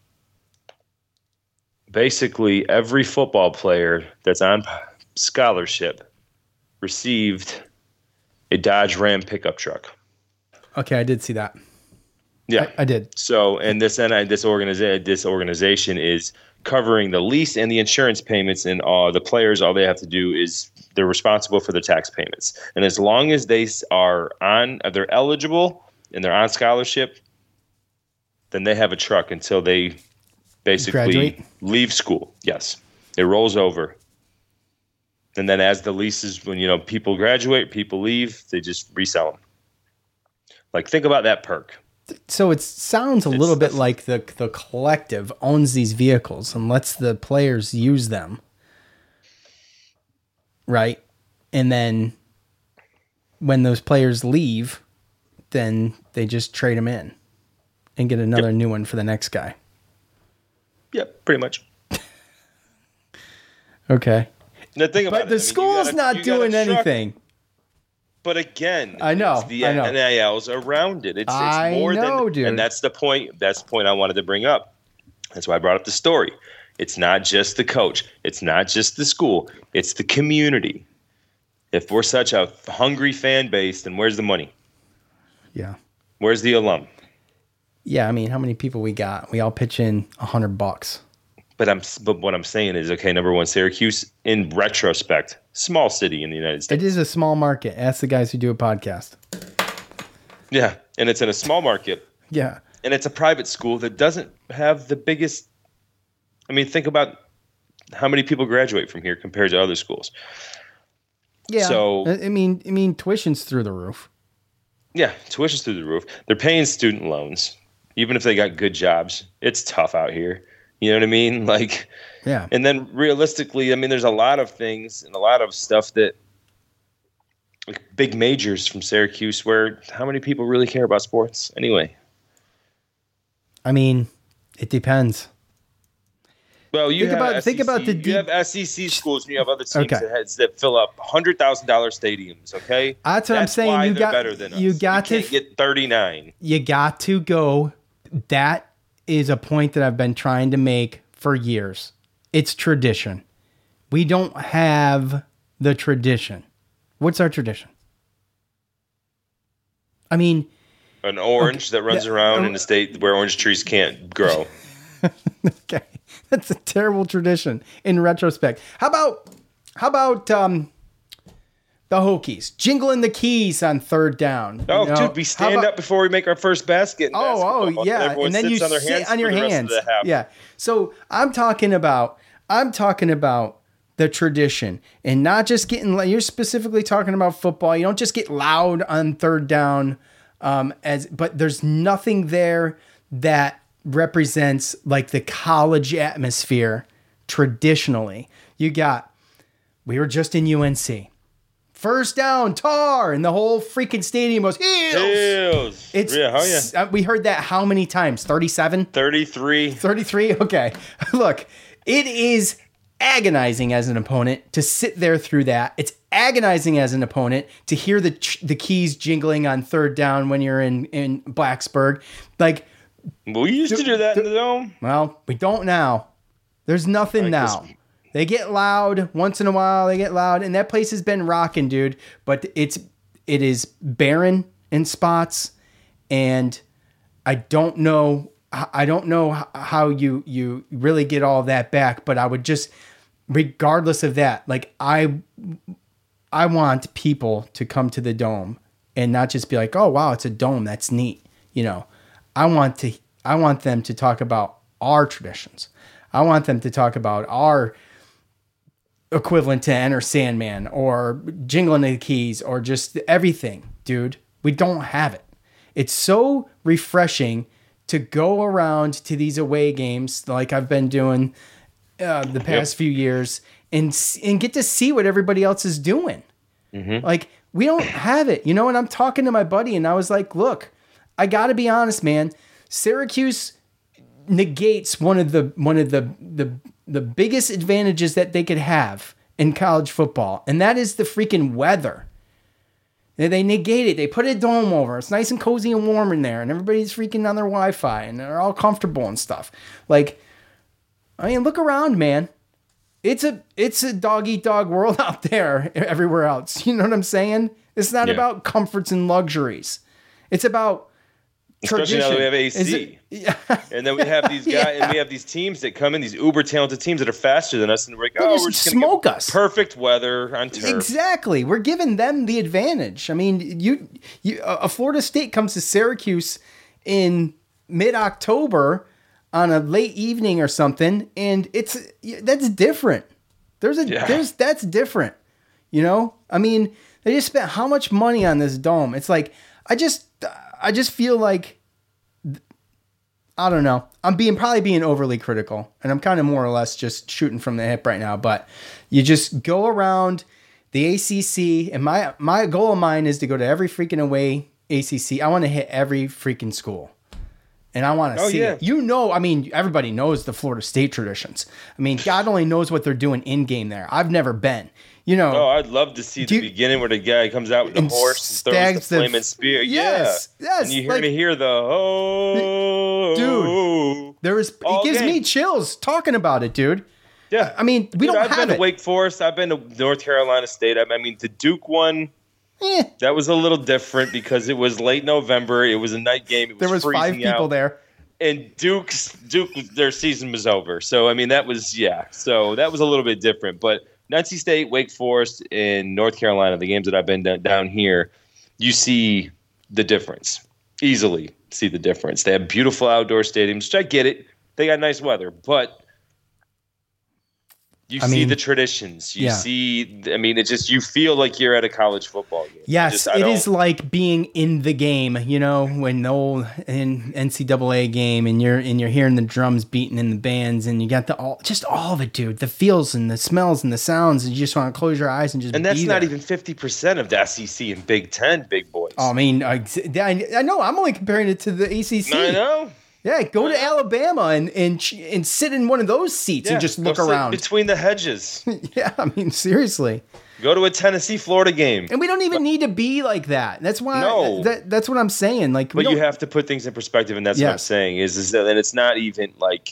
Basically, every football player that's on scholarship received a Dodge Ram pickup truck. Okay, I did see that. Yeah, I, I did. So, and this and this organization, this organization is covering the lease and the insurance payments, and all the players. All they have to do is they're responsible for the tax payments, and as long as they are on, they're eligible and they're on scholarship, then they have a truck until they basically Graduate? leave school. Yes, it rolls over, and then as the leases, when you know people graduate, people leave, they just resell them. Like, think about that perk. So it sounds a It's little bit the- like the the collective owns these vehicles and lets the players use them, right? And then when those players leave, then they just trade them in and get another Yep. new one for the next guy. Yep, pretty much. Okay. The thing about But it, the I mean, you school's got a- not you got a doing truck, anything. But again, I know, it's the I know. N I Ls around it. It's, it's I more know, than, dude. and that's the point. That's the point I wanted to bring up. That's why I brought up the story. It's not just the coach. It's not just the school. It's the community. If we're such a hungry fan base, then where's the money? Yeah. Where's the alum? Yeah, I mean, how many people we got? We all pitch in a hundred bucks. But I'm. But what I'm saying is, okay, number one, Syracuse, in retrospect, small city in the United States. It is a small market. Ask the guys who do a podcast. Yeah, and it's in a small market. Yeah. And it's a private school that doesn't have the biggest. I mean, think about how many people graduate from here compared to other schools. Yeah. So- I I mean, I mean, tuition's through the roof. Yeah, tuition's through the roof. They're paying student loans, even if they got good jobs. It's tough out here. You know what I mean? Like, Yeah. and then realistically, I mean, there's a lot of things and a lot of stuff that, like big majors from Syracuse, where how many people really care about sports anyway? I mean, it depends. Well, you Think have about- S E C, think about the you deep- have S E C schools and you have other teams Okay. that, has, that fill up hundred thousand dollar stadiums. Okay, That's what I'm saying. Why You they're got- better than us. you got you to- can't get thirty nine. You got to go. That is a point that I've been trying to make for years. It's tradition. We don't have the tradition. What's our tradition? I mean, An orange that runs Yeah, around uh, in a state where orange trees can't grow. okay, that's a terrible tradition in retrospect. How about how about um, the Hokies jingling the keys on third down? Oh, you know? dude, we How stand about- up before we make our first basket. In Oh, basketball, oh, yeah, everyone and then sits you on their sit hands on your for the rest of hands. the half. Yeah. So I'm talking about I'm talking about the tradition, and not just getting. You're specifically talking about football. You don't just get loud on third down, um, as but there's nothing there that represents like the college atmosphere traditionally. You got. We were just in U N C. First down, Tar, and the whole freaking stadium goes Heels. Heels. It's yeah, oh yeah. uh, we heard that how many times? thirty-seven? thirty-three. thirty-three? Okay. Look, it is agonizing as an opponent to sit there through that. It's agonizing as an opponent to hear the ch- the keys jingling on third down when you're in in Blacksburg. Like, We used to do that in the dome. well, we don't now. There's nothing Like now. this- They get loud once in a while. They get loud, and that place has been rocking, dude. But it's it is barren in spots, and I don't know. I don't know h- how you you really get all that back. But I would just, regardless of that, like I I want people to come to the dome and not just be like, oh wow, it's a dome. That's neat. You know, I want to I want them to talk about our traditions. I want them to talk about our equivalent to Enter Sandman or Jingling the Keys or just everything, dude. We don't have it. It's so refreshing to go around to these away games like I've been doing uh, the past yep. few years and and get to see what everybody else is doing. Mm-hmm. Like, we don't have it, you know. And I'm talking to my buddy, and I was like, "Look, I got to be honest, man. Syracuse negates one of the one of the the the biggest advantages that they could have in college football, and that is the freaking weather. They negate it. They put a dome over. It's nice and cozy and warm in there, and everybody's freaking on their Wi-Fi, and they're all comfortable and stuff. Like, I mean, look around, man. It's a it's a dog eat dog world out there everywhere else. You know what I'm saying? It's not yeah. about comforts and luxuries. It's about Especially tradition. now that we have A C. It, yeah. And then we have these guys, yeah. and we have these teams that come in, these uber talented teams that are faster than us, and we're like, oh, just we're just smoke gonna us. Perfect weather on turf. Exactly. We're giving them the advantage. I mean, you, you, a Florida State comes to Syracuse in mid-October on a late evening or something, and it's that's different. There's a yeah. there's that's different. You know, I mean, they just spent how much money on this dome? It's like I just. I just feel like, I don't know. I'm being probably being overly critical, and I'm kind of more or less just shooting from the hip right now. But you just go around the A C C, and my my goal of mine is to go to every freaking away A C C. I want to hit every freaking school, and I want to oh, see yeah. it. You know, I mean, everybody knows the Florida State traditions. I mean, God only knows what they're doing in game there. I've never been. You know, oh, I'd love to see the you, beginning where the guy comes out with the horse and throws the flaming spear. Yes, yeah. yes. And you hear like, me hear the oh, dude. There is it gives game. me chills talking about it, dude. Yeah, I mean, we dude, don't I've have been it. to Wake Forest. I've been to North Carolina State. I, I mean, the Duke one. Eh. That was a little different because it was late November. It was a night game. It was there was five people out. there. And Duke's Duke, their season was over. So I mean, that was yeah. So that was a little bit different, but. N C State, Wake Forest, and North Carolina, the games that I've been down here, you see the difference. Easily see the difference. They have beautiful outdoor stadiums, which I get it. They got nice weather, but you I see mean, the traditions. You yeah. see, I mean, it just, you feel like you're at a college football game. Yes, just, it is like being in the game, you know, when the old in N C double A game and you're and you're hearing the drums beating in the bands and you got the all just all of it, dude. The feels and the smells and the sounds, and you just want to close your eyes and just And that's be not there. even fifty percent of the S E C and Big Ten big boys. Oh, I mean, I, I know, I'm only comparing it to the A C C. I know. Yeah, go to Alabama and and and sit in one of those seats yeah, and just look go sit around between the hedges. Yeah, I mean, seriously. Go to a Tennessee Florida game. And we don't even need to be like that. That's why no. that, that's what I'm saying. Like, we But you don't, have to put things in perspective, and that's yes. what I'm saying is is that and it's not even like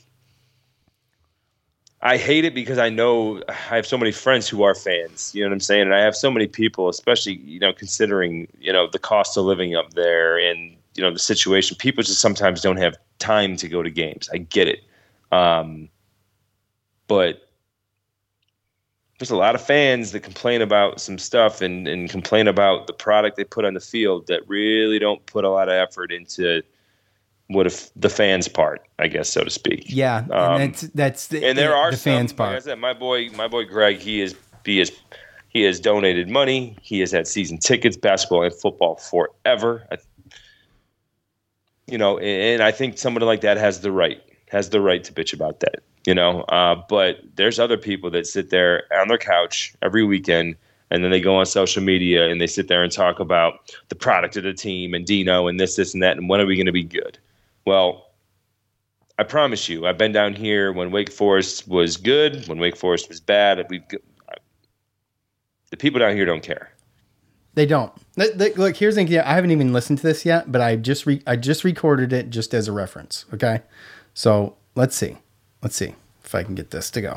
I hate it because I know I have so many friends who are fans, you know what I'm saying? And I have so many people, especially, you know, considering, you know, the cost of living up there and, you know, the situation. People just sometimes don't have time to go to games. I get it. Um, but there's a lot of fans that complain about some stuff and, and complain about the product they put on the field that really don't put a lot of effort into what if the fans part, I guess, so to speak. Yeah, um, and that's that's the, and there the, are the some, fans part. Like I said, my boy, my boy Greg, he is he is he has donated money. He has had season tickets, basketball and football forever. I, you know, and, and I think somebody like that has the right has the right to bitch about that. You know, uh, but there's other people that sit there on their couch every weekend. And then they go on social media and they sit there and talk about the product of the team and Dino and this, this, and that. And when are we going to be good? Well, I promise you, I've been down here when Wake Forest was good, when Wake Forest was bad. We've, the people down here don't care. They don't. Look, here's the thing. I haven't even listened to this yet, but I just re- I just recorded it just as a reference. Okay, so let's see, let's see if I can get this to go.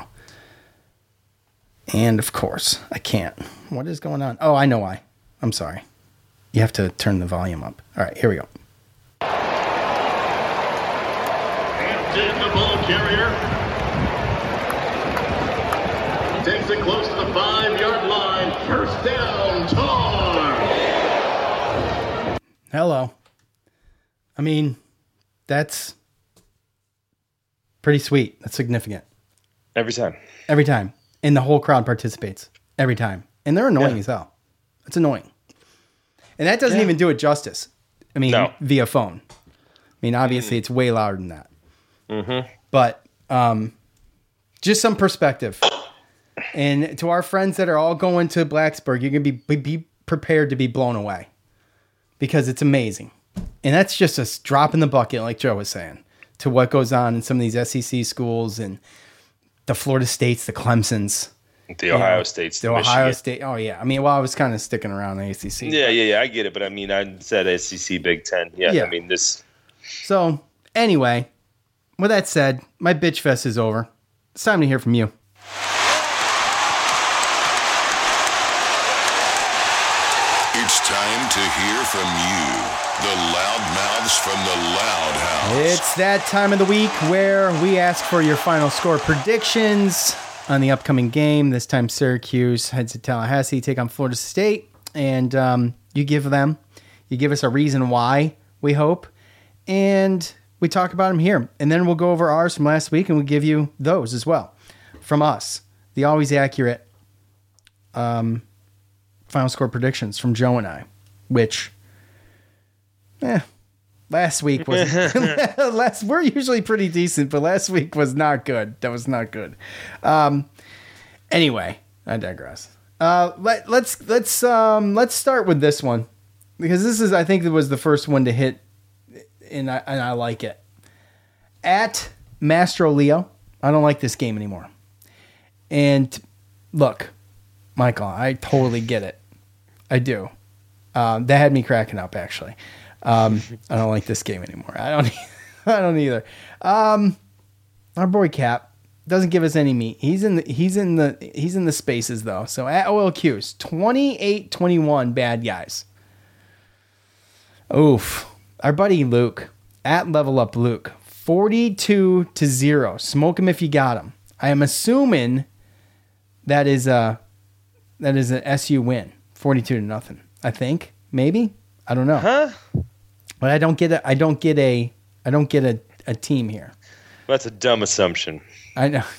And of course, I can't. What is going on? Oh, I know why. I'm sorry. You have to turn the volume up. All right, here we go. And the ball carrier takes it close to the five-yard line. First down, Tar. Hello. I mean, that's pretty sweet. That's significant. Every time. Every time. And the whole crowd participates every time. And they're annoying yeah. as hell. It's annoying. And that doesn't yeah. even do it justice. I mean, no. via phone. I mean, obviously, mm. it's way louder than that. Mm-hmm. But um, just some perspective. And to our friends that are all going to Blacksburg, you're going to be, be prepared to be blown away because it's amazing. And that's just a drop in the bucket, like Joe was saying, to what goes on in some of these S E C schools and the Florida States, the Clemsons. The Ohio know, States. The, the Ohio State. Oh, yeah. I mean, well, I was kind of sticking around the A C C. Yeah, yeah, yeah. I get it. But I mean, I said S E C Big Ten. Yeah, yeah. I mean, this. So, anyway, with that said, my bitch fest is over. It's time to hear from you. It's time to hear from you, the loudmouths from the Loud House. It's that time of the week where we ask for your final score predictions on the upcoming game. This time, Syracuse heads to Tallahassee, take on Florida State, and um, you give them, you give us a reason why, we hope, and we talk about them here. And then we'll go over ours from last week, and we'll give you those as well from us. The always accurate um, final score predictions from Joe and I, which, eh, last week was last. We're usually pretty decent, but last week was not good. That was not good. Um, anyway, I digress. Uh, let let's let's um let's start with this one because this is I think it was the first one to hit, and I and I like it. At Mastro Leo, I don't like this game anymore. And look, Michael, I totally get it. I do. Um, that had me cracking up, actually. Um, I don't like this game anymore. I don't. I don't either. Um, our boy Cap doesn't give us any meat. He's in the. He's in the. He's in the spaces though. So at O L Q's twenty-eight twenty-one bad guys. Oof. Our buddy Luke at Level Up Luke forty-two to zero. Smoke him if you got him. I am assuming that is a that is an S U win. forty-two to nothing. I think maybe. I don't know. Huh? But I don't get a I don't get a I don't get a, a team here. That's a dumb assumption. I know.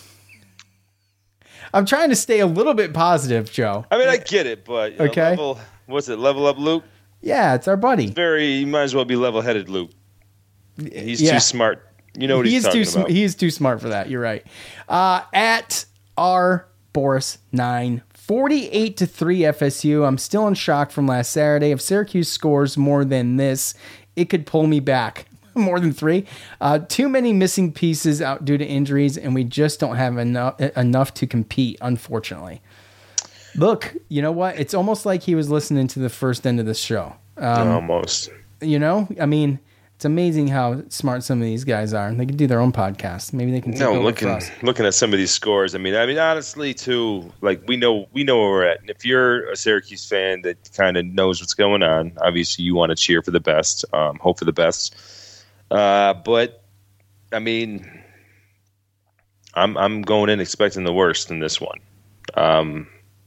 I'm trying to stay a little bit positive, Joe. I mean, I get it, but you know, okay. Level, what's it? Level Up Luke? Yeah, it's our buddy. It's very. You might as well be level-headed, Luke. He's yeah. too smart. You know what he he's is talking too about. Sm- he is too smart for that. You're right. Uh, at R Boris nine. forty-eight to three F S U. I'm still in shock from last Saturday. If Syracuse scores more than this, it could pull me back. More than three. Uh, too many missing pieces out due to injuries, and we just don't have enough enough to compete, unfortunately. Look, you know what? It's almost like he was listening to the first end of the show. Um, Almost. You know? I mean, it's amazing how smart some of these guys are. They can do their own podcast. Maybe they can take no over looking for us. looking at some of these scores. I mean, I mean, honestly, too. Like we know we know where we're at. And if you're a Syracuse fan that kind of knows what's going on, obviously you want to cheer for the best, um, hope for the best. Uh, but I mean, I'm I'm going in expecting the worst in this one. Um,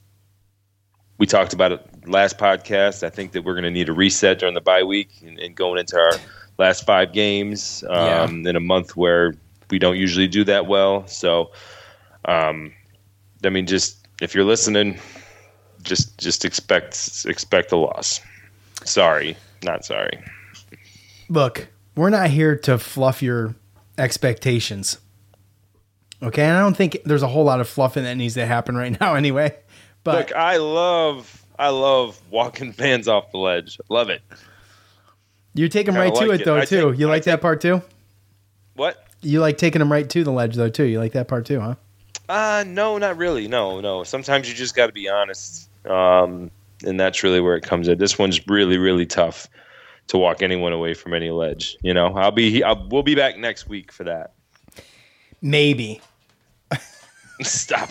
we talked about it last podcast. I think that we're going to need a reset during the bye week and, and going into our last five games um, yeah. in a month where we don't usually do that well. So, um, I mean, just if you're listening, just just expect expect a loss. Sorry, not sorry. Look, we're not here to fluff your expectations. Okay, and I don't think there's a whole lot of fluffing that needs to happen right now anyway. But look, I love I love walking fans off the ledge. Love it. You take them right like to it, it. though, I too. think, you I like think, that part, too? What? You like taking them right to the ledge, though, too. You like that part, too, huh? Uh, no, not really. No, no. Sometimes you just got to be honest. Um, and that's really where it comes in. This one's really, really tough to walk anyone away from any ledge. You know, I'll be, I'll, we'll be back next week for that. Maybe. Stop.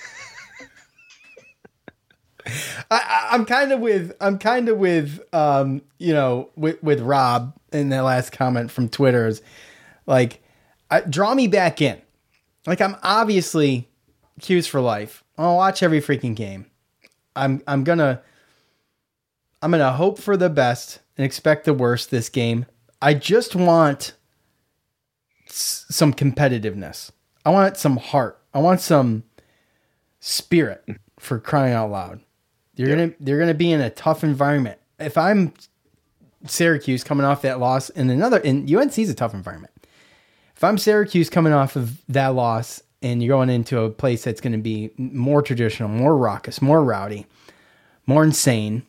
I, I'm kind of with I'm kind of with um you know with with Rob in that last comment from Twitter is like I, draw me back in. Like I'm obviously Q's for life. I'll watch every freaking game. I'm I'm gonna I'm gonna hope for the best and expect the worst this game. I just want s- some competitiveness. I want some heart. I want some spirit, for crying out loud. You're yeah. gonna you're gonna be in a tough environment. If I'm Syracuse coming off that loss in another, and U N C's a tough environment. If I'm Syracuse coming off of that loss and you're going into a place that's going to be more traditional, more raucous, more rowdy, more insane.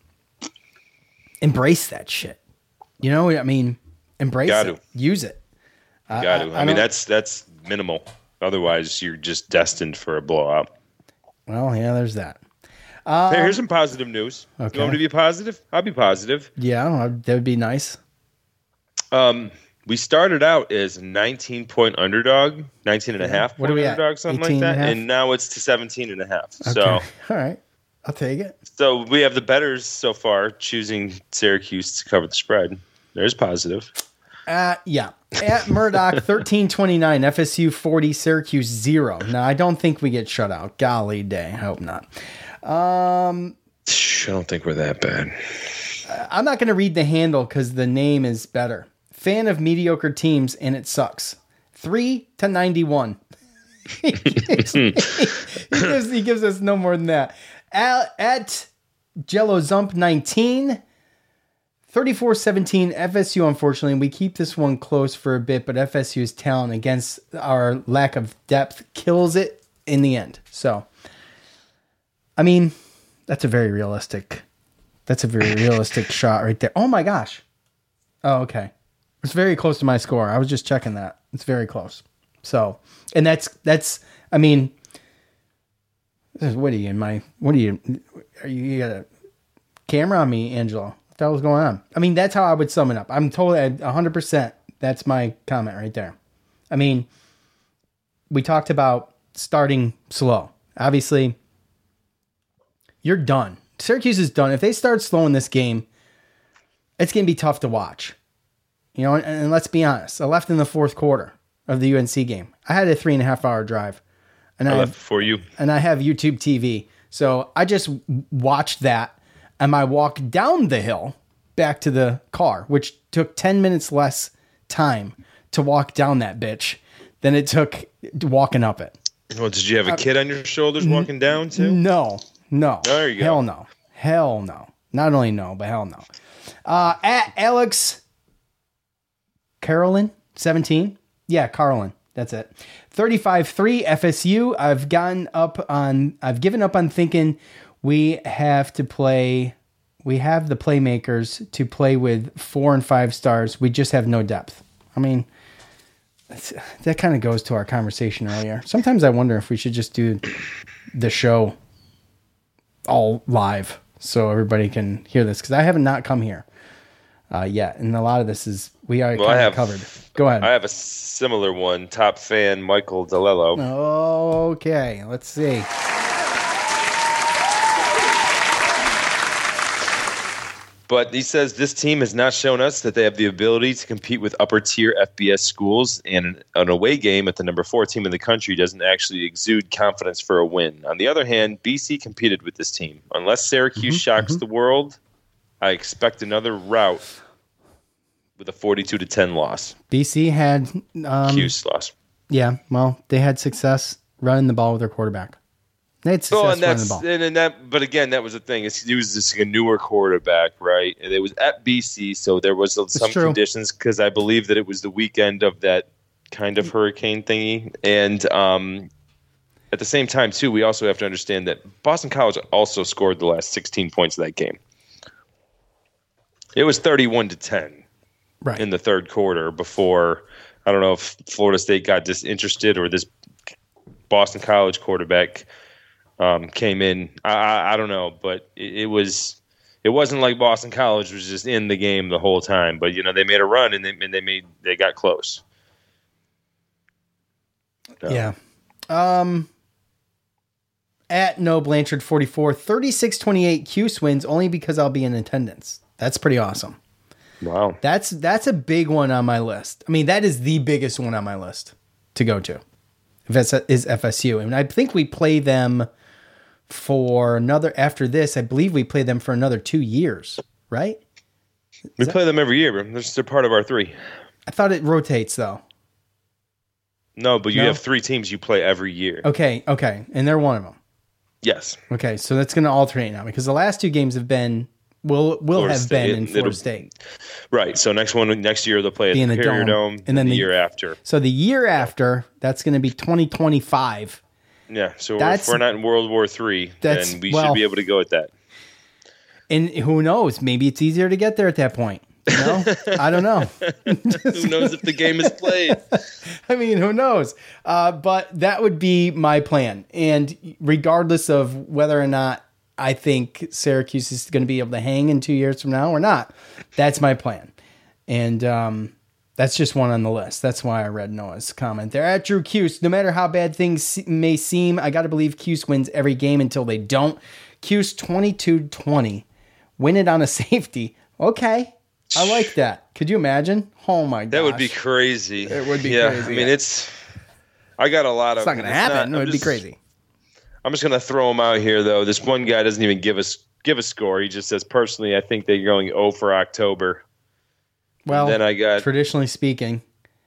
Embrace that shit. You know, I mean, embrace Got it. to. Use it. Got I, to. I, I I mean, don't- that's that's minimal. Otherwise, you're just destined for a blowout. Well, yeah, there's that. Hey, here's some positive news. okay. You want me to be positive? I'll be positive. Yeah, that would be nice. Um, we started out as a nineteen point underdog, nineteen and a half What are point we at? underdog, something like eighteen and that. a half? And now it's to seventeen and a half. Okay. So, all right, I'll take it. so we have the bettors so far choosing Syracuse to cover the spread. There's positive. Uh, yeah. At Murdoch, thirteen twenty-nine, F S U forty, Syracuse zero. Now, I don't think we get shut out. Golly day. I hope not. Um, I don't think we're that bad. I'm not going to read the handle because the name is better. Fan of mediocre teams, and it sucks. three to ninety-one. he, gives, he, gives, he gives us no more than that. At, at Jello Zump nineteen, thirty-four seventeen, F S U, unfortunately. We keep this one close for a bit, but F S U's talent against our lack of depth kills it in the end. So, I mean, that's a very realistic, that's a very realistic shot right there. Oh my gosh. Oh, okay. It's very close to my score. I was just checking that. It's very close. So, and that's, that's, I mean, this is, what are you in my, what are you, are you, you got a camera on me, Angelo? What the hell's going on? I mean, that's how I would sum it up. I'm totally at one hundred percent. That's my comment right there. I mean, we talked about starting slow. Obviously, you're done. Syracuse is done. If they start slowing this game, it's going to be tough to watch. You know, and, and let's be honest. I left in the fourth quarter of the U N C game. I had a three and a half hour drive. And I I left have, before you. And I have YouTube T V. So I just watched that. And I walked down the hill back to the car, which took ten minutes less time to walk down that bitch than it took walking up it. Well, did you have a kid on your shoulders walking down too? No, no. There you go. Hell no. Hell no. Not only no, but hell no. Uh, at Alex Carolyn, seventeen. Yeah, Carlin. That's it. thirty-five three F S U. I've gotten up on, I've given up on thinking we have to play, we have the playmakers to play with four and five stars. We just have no depth. I mean, that's, that kind of goes to our conversation earlier. Sometimes I wonder if we should just do the show all live so everybody can hear this, because I haven't not come here uh, yet. And a lot of this is, we already Well, I kind have of covered. Go ahead. I have a similar one. Top fan Michael DeLello. Okay, let's see. But he says this team has not shown us that they have the ability to compete with upper tier F B S schools, and an away game at the number four team in the country doesn't actually exude confidence for a win. On the other hand, B C competed with this team. Unless Syracuse Mm-hmm, shocks mm-hmm. the world, I expect another rout with a forty-two to ten loss. B C had um, Cuse loss. Yeah, well, they had success running the ball with their quarterback. They had success Well, and running that's the ball. and, and that, but again, that was the thing. Is he was just a newer quarterback, right? And it was at B C, so there was some true. conditions because I believe that it was the weekend of that kind of hurricane thingy, and um, at the same time, too, we also have to understand that Boston College also scored the last sixteen points of that game. It was thirty-one to ten Right. in the third quarter before. I don't know if Florida State got disinterested or this Boston College quarterback um, came in. I, I, I don't know, but it, it was it wasn't like Boston College was just in the game the whole time. But you know they made a run and they and they made they got close. So, Yeah. Um, at No Blanchard forty-four, thirty-six twenty-eight Cuse wins only because I'll be in attendance. That's pretty awesome. Wow. That's that's a big one on my list. I mean, that is the biggest one on my list to go to. If that's is F S U. And I think we play them for another, after this, I believe we play them for another two years, right? We play them every year. They're just they're part of our three. I thought it rotates though. No, but you No? have three teams you play every year. Okay, okay. And they're one of them. Yes. Okay, so that's going to alternate now because the last two games have been will will Florida have State. been in Florida It'll- State. Right. So next one, next year they'll play at Be in the the Superior Dome. Dome, And then the, the- year after. So the year after, that's going to be twenty twenty-five. Yeah. So That's- if we're not in World War Three, That's- then we well- should be able to go at that. And who knows? Maybe it's easier to get there at that point. You know? I don't know. Who knows if the game is played? I mean, who knows? Uh, but that would be my plan. And regardless of whether or not I think Syracuse is going to be able to hang in two years from now or not, that's my plan. And um, that's just one on the list. That's why I read Noah's comment there. At Drew Cuse, no matter how bad things se- may seem, I got to believe Cuse wins every game until they don't. Cuse twenty-two twenty. Win it on a safety. Okay. I like that. Could you imagine? Oh my god. That would be crazy. It would be yeah, crazy. I mean, it's. I got a lot of. It's not going to happen. not- It I'm would just- be crazy. I'm just going to throw them out here, though. This one guy doesn't even give us give a score. He just says, personally, I think they're going oh for October. Well, then I got traditionally speaking,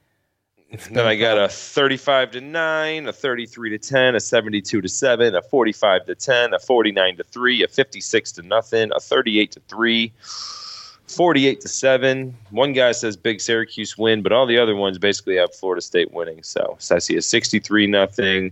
then I got a thirty-five to nine, a thirty-three to ten, a seventy-two to seven, a forty-five to ten, a forty-nine to three, a fifty-six to nothing, a thirty-eight to three, forty-eight to seven. One guy says big Syracuse win, but all the other ones basically have Florida State winning. So, so I see a sixty-three nothing.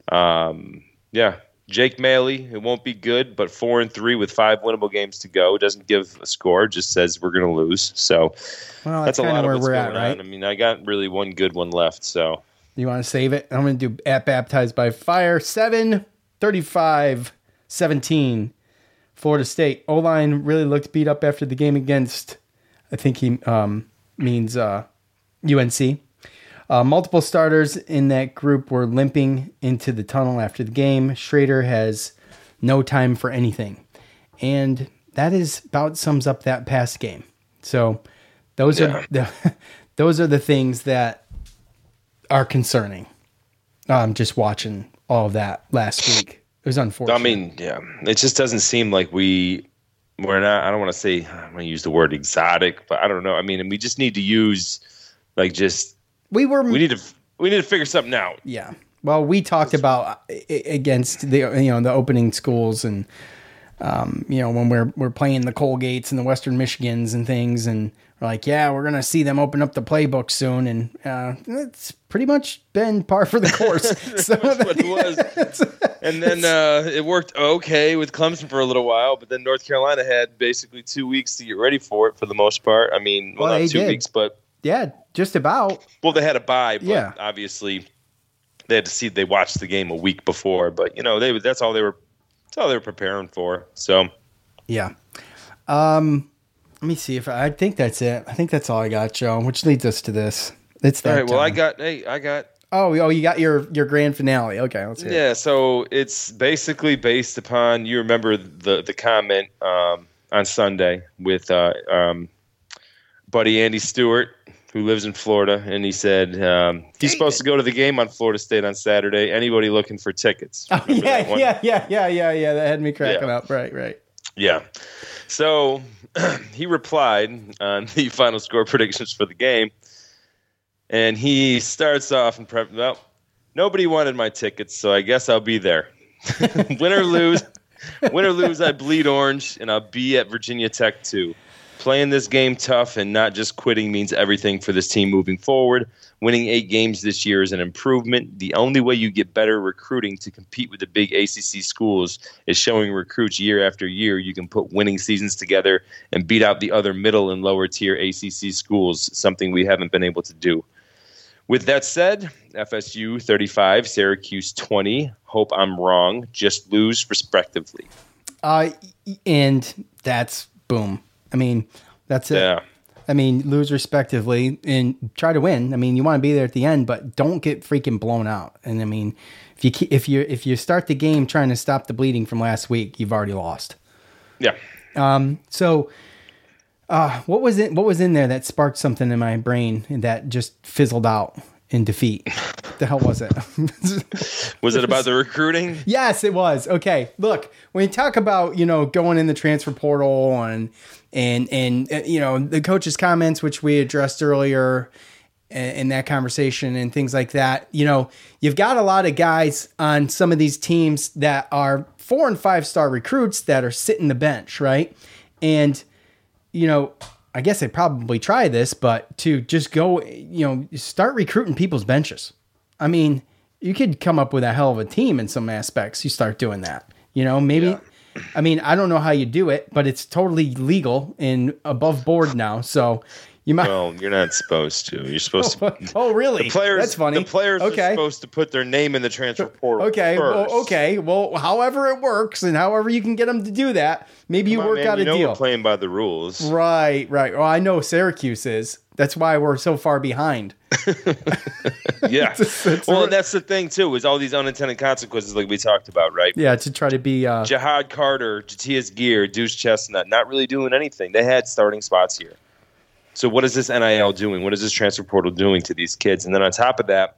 Um, yeah, Jake Maley, it won't be good, but four and three with five winnable games to go. Doesn't give a score, just says we're going to lose. So well, that's, that's, a lot of where what's we're going at, right? on. I mean, I got really one good one left. So You want to save it? I'm going to do at baptized by fire. seven, thirty-five, seventeen. Florida State. O-line really looked beat up after the game against, I think he um, means uh, U N C. Uh, multiple starters in that group were limping into the tunnel after the game. Schrader has no time for anything. And that is about sums up that past game. So those Yeah. are the those are the things that are concerning. Um, just watching all of that last week. It was unfortunate. I mean, yeah, it just doesn't seem like we we're not. I don't want to say I'm going to use the word exotic, but I don't know. I mean, we just need to use like just we were we need to we need to figure something out. Yeah. Well, we talked about uh, against the you know the opening schools and um, you know when we're we're playing the Colgates and the Western Michigans and things, and we're like, yeah, we're gonna see them open up the playbook soon, and uh, it's pretty much been par for the course. So That's what it was. And then uh, it worked okay with Clemson for a little while, but then North Carolina had basically two weeks to get ready for it for the most part. I mean, well, Well, not they two did. weeks, but yeah, just about. well, they had a bye, but Yeah. obviously they had to see they watched the game a week before. But you know, they that's all they were that's all they were preparing for. So Yeah. Um, let me see if I, I think that's it. I think that's all I got, Joe. Which leads us to this. It's that all right, well, I time. got hey, I got Oh, oh, you got your your grand finale. Okay, let's hear it. yeah. So it's basically based upon you remember the the comment um, on Sunday with uh, um, buddy Andy Stewart, who lives in Florida, and he said um, he's supposed to go to the game on Florida State on Saturday. Anybody looking for tickets? Oh, Remember that yeah, one? yeah, yeah, yeah, yeah, yeah. That had me cracking Yeah. up. Right, right. Yeah. So he replied on the final score predictions for the game, and he starts off and prep. Well, nobody wanted my tickets, so I guess I'll be there. Win or lose, win or lose, I bleed orange, and I'll be at Virginia Tech too. Playing this game tough and not just quitting means everything for this team moving forward. Winning eight games this year is an improvement. The only way you get better recruiting to compete with the big A C C schools is showing recruits year after year you can put winning seasons together and beat out the other middle and lower tier A C C schools, something we haven't been able to do. With that said, F S U thirty-five, Syracuse twenty. Hope I'm wrong. Just lose respectively. Uh, and that's boom. I mean, that's it. Yeah. I mean, lose respectively and try to win. I mean, you want to be there at the end, but don't get freaking blown out. And I mean, if you ke- if you if you start the game trying to stop the bleeding from last week, you've already lost. Yeah. Um. So, uh, what was it? What was in there that sparked something in my brain that just fizzled out in defeat? The hell was it? Was it about the recruiting? Yes, it was. Okay, look, when you talk about, you know, going in the transfer portal and and and uh, you know, the coach's comments, which we addressed earlier in, in that conversation and things like that, you know, you've got a lot of guys on some of these teams that are four and five star recruits that are sitting the bench, right? And, you know, I guess they probably try this, but to just go, you know, start recruiting people's benches. I mean, you could come up with a hell of a team in some aspects. You start doing that, you know, maybe, yeah. I mean, I don't know how you do it, but it's totally legal and above board now. So you might. Well, you're not supposed to. You're supposed to. Oh, really? The players, That's funny. The players okay. are supposed to put their name in the transfer portal. Okay. First. Well, okay. Well, however it works and however you can get them to do that, maybe Come you work on, man. out you a know deal. We're playing by the rules. Right, right. Well, I know Syracuse is. That's why we're so far behind. Yeah. It's- it's well, a- and that's the thing too, is all these unintended consequences, like we talked about, right? Yeah, to try to be. Uh, Jihad Carter, Jatius Gear, Deuce Chestnut, not really doing anything. They had starting spots here. So what is this N I L doing? What is this transfer portal doing to these kids? And then on top of that,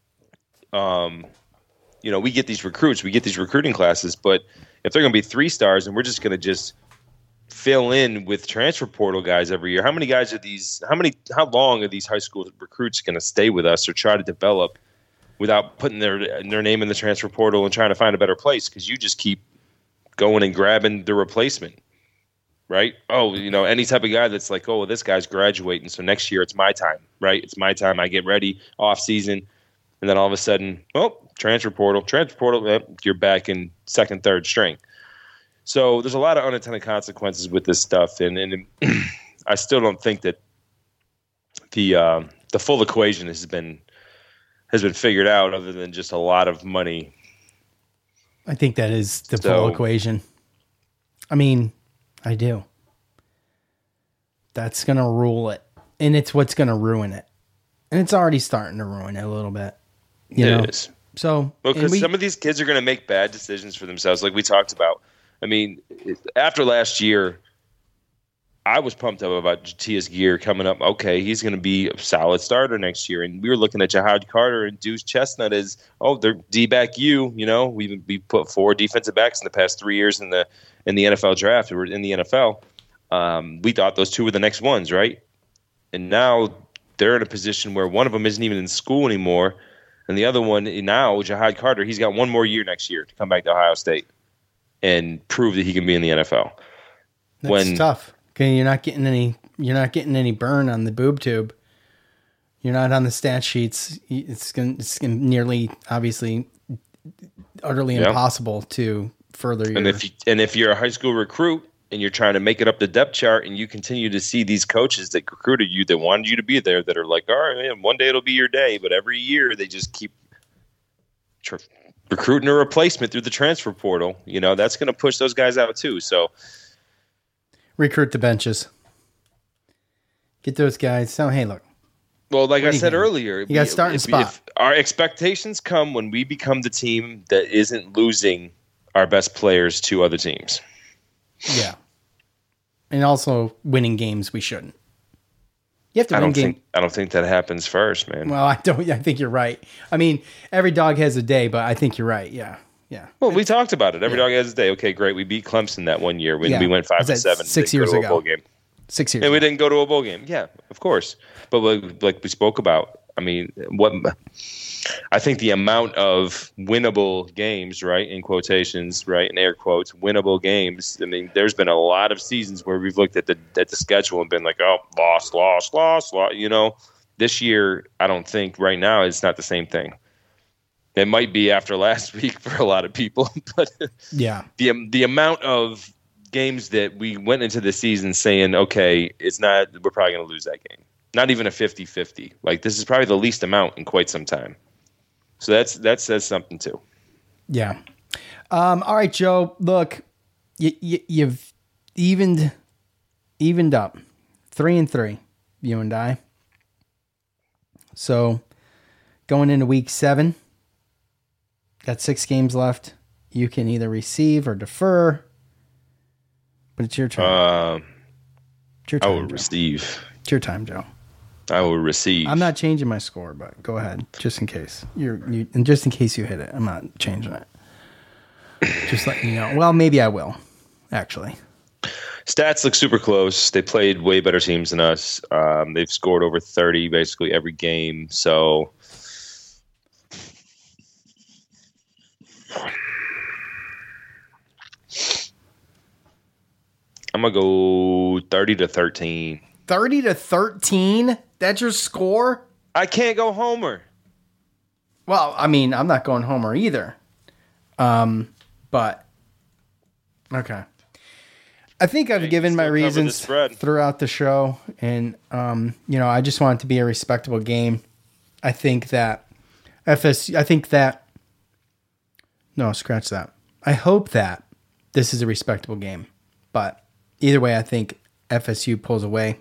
um, you know, we get these recruits, we get these recruiting classes, but if they're going to be three stars and we're just going to just fill in with transfer portal guys every year, how many guys are these? How many? How long are these high school recruits going to stay with us or try to develop without putting their their name in the transfer portal and trying to find a better place? Because you just keep going and grabbing the replacement. Right? Oh, you know, any type of guy that's like, oh, well, this guy's graduating, so next year it's my time, right? It's my time. I get ready off season, and then all of a sudden, oh, transfer portal, transfer portal, eh, you're back in second, third string. So there's a lot of unintended consequences with this stuff, and and I still don't think that the uh, the full equation has been has been figured out, other than just a lot of money. I think that is the So- full equation. I mean. I do. That's going to rule it. And it's what's going to ruin it. And it's already starting to ruin it a little bit. You It know? is. So, Well, because and we- some of these kids are going to make bad decisions for themselves, like we talked about. I mean, after last year, I was pumped up about Jatius Gear coming up. Okay, he's going to be a solid starter next year. And we were looking at Jihad Carter and Deuce Chestnut as, oh, they're D-back U. You know, we we put four defensive backs in the past three years in the in the N F L draft. We were in the N F L. Um, we thought those two were the next ones, right? And now they're in a position where one of them isn't even in school anymore. And the other one now, Jihad Carter, he's got one more year next year to come back to Ohio State and prove that he can be in the N F L. that's when- tough. Okay, you're not getting any you're not getting any burn on the boob tube. You're not on the stat sheets. It's going it's gonna nearly obviously utterly Yeah. impossible to further your And if you, and if you're a high school recruit and you're trying to make it up the depth chart, and you continue to see these coaches that recruited you, that wanted you to be there, that are like, all right, man, one day it'll be your day, but every year they just keep tr- recruiting a replacement through the transfer portal. You know, that's going to push those guys out too. So recruit the benches. Get those guys. So hey, look. Well, like What I do you said think? earlier, You got we- starting if- spot. if our expectations come when we become the team that isn't losing our best players to other teams. Yeah. And also winning games we shouldn't. You have to I win don't game. think I don't think that happens first, man. Well, I don't. I think you're right. I mean, every dog has a day, but I think you're right. Yeah, yeah. Well, we talked about it. Every Yeah. dog has a day. Okay, great. We beat Clemson that one year when Yeah. we went five Was to that seven. six Didn't years go to ago? a bowl game. Six years. And we ago. didn't go to a bowl game. Yeah, of course. But like, like we spoke about, I mean, what I think the amount of winnable games, right, in quotations, right, in air quotes, winnable games. I mean, there's been a lot of seasons where we've looked at the at the schedule and been like, oh, lost, lost, lost, lost. You know, this year, I don't think right now it's not the same thing. It might be after last week for a lot of people, but Yeah. the the amount of games that we went into the season saying, okay, it's not, we're probably going to lose that game. Not even a fifty-fifty. Like, this is probably the least amount in quite some time. So that's that says something too. Yeah. Um, all right, Joe. Look, you, you, you've evened evened up three and three, you and I. So going into week seven, got six games left. You can either receive or defer, but it's your turn. Um, it's your I time. will Joe. receive. It's your time, Joe. I will receive. I'm not changing my score, but go ahead, just in case you're, you, and just in case you hit it, I'm not changing it. Just letting you know. Well, maybe I will, actually. Stats look super close. They played way better teams than us. Um, they've scored over thirty basically every game. So I'm I'm going to go thirty to thirteen. thirty to thirteen? That's your score? I can't go homer. Well, I mean, I'm not going homer either. Um, but, okay. I think I've given my reasons throughout the show. And, um, you know, I just want it to be a respectable game. I think that F S U, I think that, no, scratch that. I hope that this is a respectable game. But either way, I think F S U pulls away.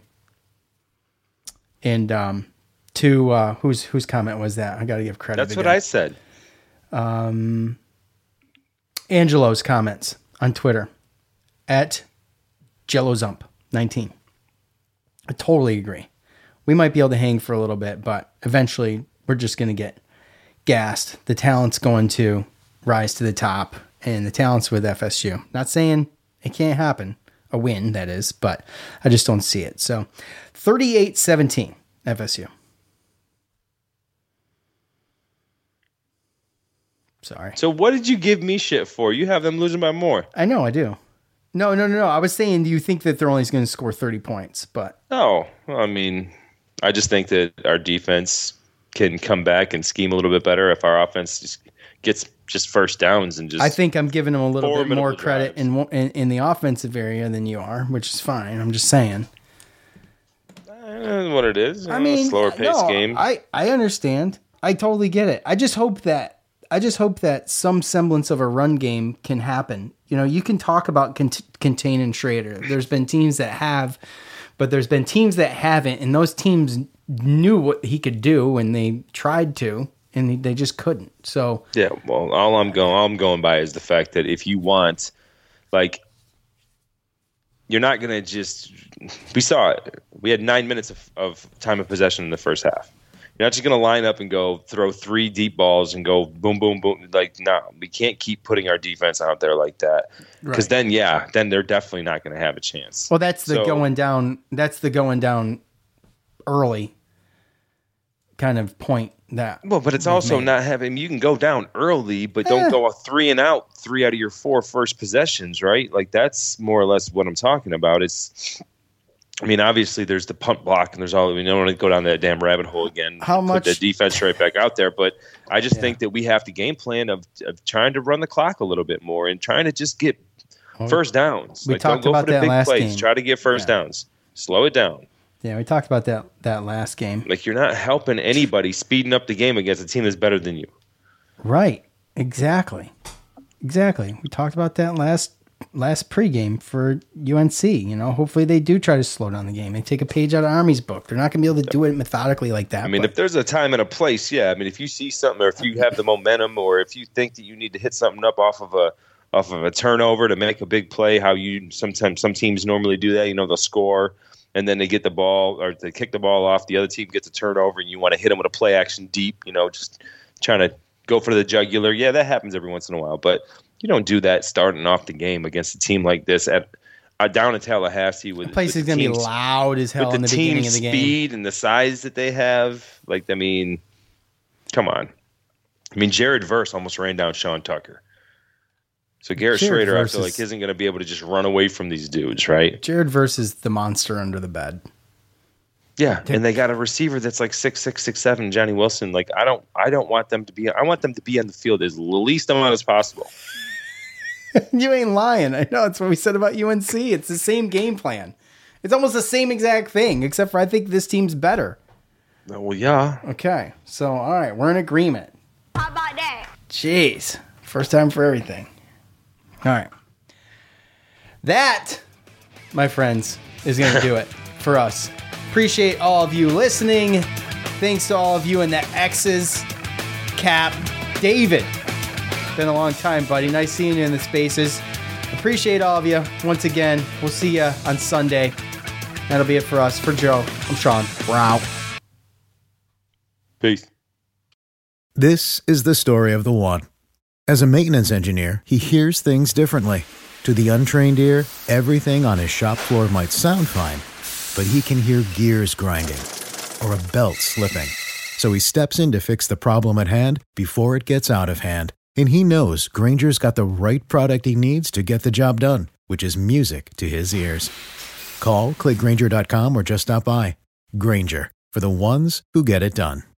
And, um, to, uh, whose, whose comment was that? I got to give credit. That's again. what I said. Um, Angelo's comments on Twitter at JelloZump nineteen. I totally agree. We might be able to hang for a little bit, but eventually we're just going to get gassed. The talent's going to rise to the top, and the talent's with F S U. Not saying it can't happen, a win, that is, but I just don't see it. So thirty-eight seventeen, F S U. Sorry. So what did you give me shit for? You have them losing by more. I know, I do. No, no, no, no. I was saying, do you think that they're only going to score thirty points? But no, I mean, I just think that our defense can come back and scheme a little bit better if our offense just gets just first downs and just. I think I'm giving them a little bit more credit in, in in the offensive area than you are, which is fine. I'm just saying. Uh, what it is. I mean, a slower paced no, game. I I understand. I totally get it. I just hope that. I just hope that some semblance of a run game can happen. You know, you can talk about cont- containing Schrader. There's been teams that have, but there's been teams that haven't, and those teams knew what he could do, and they tried to, and they just couldn't. So yeah, well, all I'm going, all I'm going by is the fact that if you want, like, you're not going to just. We saw it. We had nine minutes of, of time of possession in the first half. You're not just going to line up and go throw three deep balls and go boom, boom, boom. Like, no, we can't keep putting our defense out there like that. Because right. then, yeah, then they're definitely not going to have a chance. Well, that's the so, going down. That's the going down early kind of point that. Well, but it's also made. Not having. You can go down early, but eh. don't go a three and out three out of your four first possessions, right? Like, that's more or less what I'm talking about. It's. I mean, obviously, there's the punt block, and there's all. We don't want to go down that damn rabbit hole again. How much put the defense right back out there? But I just yeah. think that we have to game plan of, of trying to run the clock a little bit more and trying to just get well, first downs. We like, talked don't go about for the that big last plays. game. Try to get first yeah. downs. Slow it down. Yeah, we talked about that that last game. Like, you're not helping anybody speeding up the game against a team that's better than you. Right. Exactly. Exactly. We talked about that last. Last pregame for U N C, you know, hopefully they do try to slow down the game. They take a page out of Army's book. They're not going to be able to do it methodically like that. I mean, but. if there's a time and a place, yeah. I mean, if you see something, or if you have the momentum, or if you think that you need to hit something up off of a off of a turnover to make a big play, how you sometimes some teams normally do that. You know, they'll score and then they get the ball or they kick the ball off. The other team gets a turnover, and you want to hit them with a play action deep. You know, just trying to go for the jugular. Yeah, that happens every once in a while, but. You don't do that starting off the game against a team like this at uh, down in Tallahassee. With the place with is going to be loud as hell with in the, the beginning of the team game. Speed and the size that they have. Like, I mean, come on. I mean, Jared Verse almost ran down Sean Tucker. So Garrett Jared Schrader, Verse I feel is, like, isn't going to be able to just run away from these dudes, right? Jared Verse is the monster under the bed. Yeah, and they got a receiver that's like six six six seven, Johnny Wilson. Like, I don't, I don't want them to be. I want them to be on the field as least amount as possible. You ain't lying. I know. It's what we said about U N C. It's the same game plan. It's almost the same exact thing, except for I think this team's better. Well, yeah. Okay. So, all right. We're in agreement. How about that? Jeez. First time for everything. All right. That, my friends, is going to do it for us. Appreciate all of you listening. Thanks to all of you in the X's. Cap. David. Been a long time, buddy. Nice seeing you in the spaces. Appreciate all of you. Once again, we'll see you on Sunday. That'll be it for us. For Joe, I'm Sean. We're out. Peace. This is the story of the one. As a maintenance engineer, he hears things differently. To the untrained ear, everything on his shop floor might sound fine, but he can hear gears grinding or a belt slipping. So he steps in to fix the problem at hand before it gets out of hand. And he knows Granger's got the right product he needs to get the job done, which is music to his ears. Call, click Grainger dot com, or just stop by. Grainger, for the ones who get it done.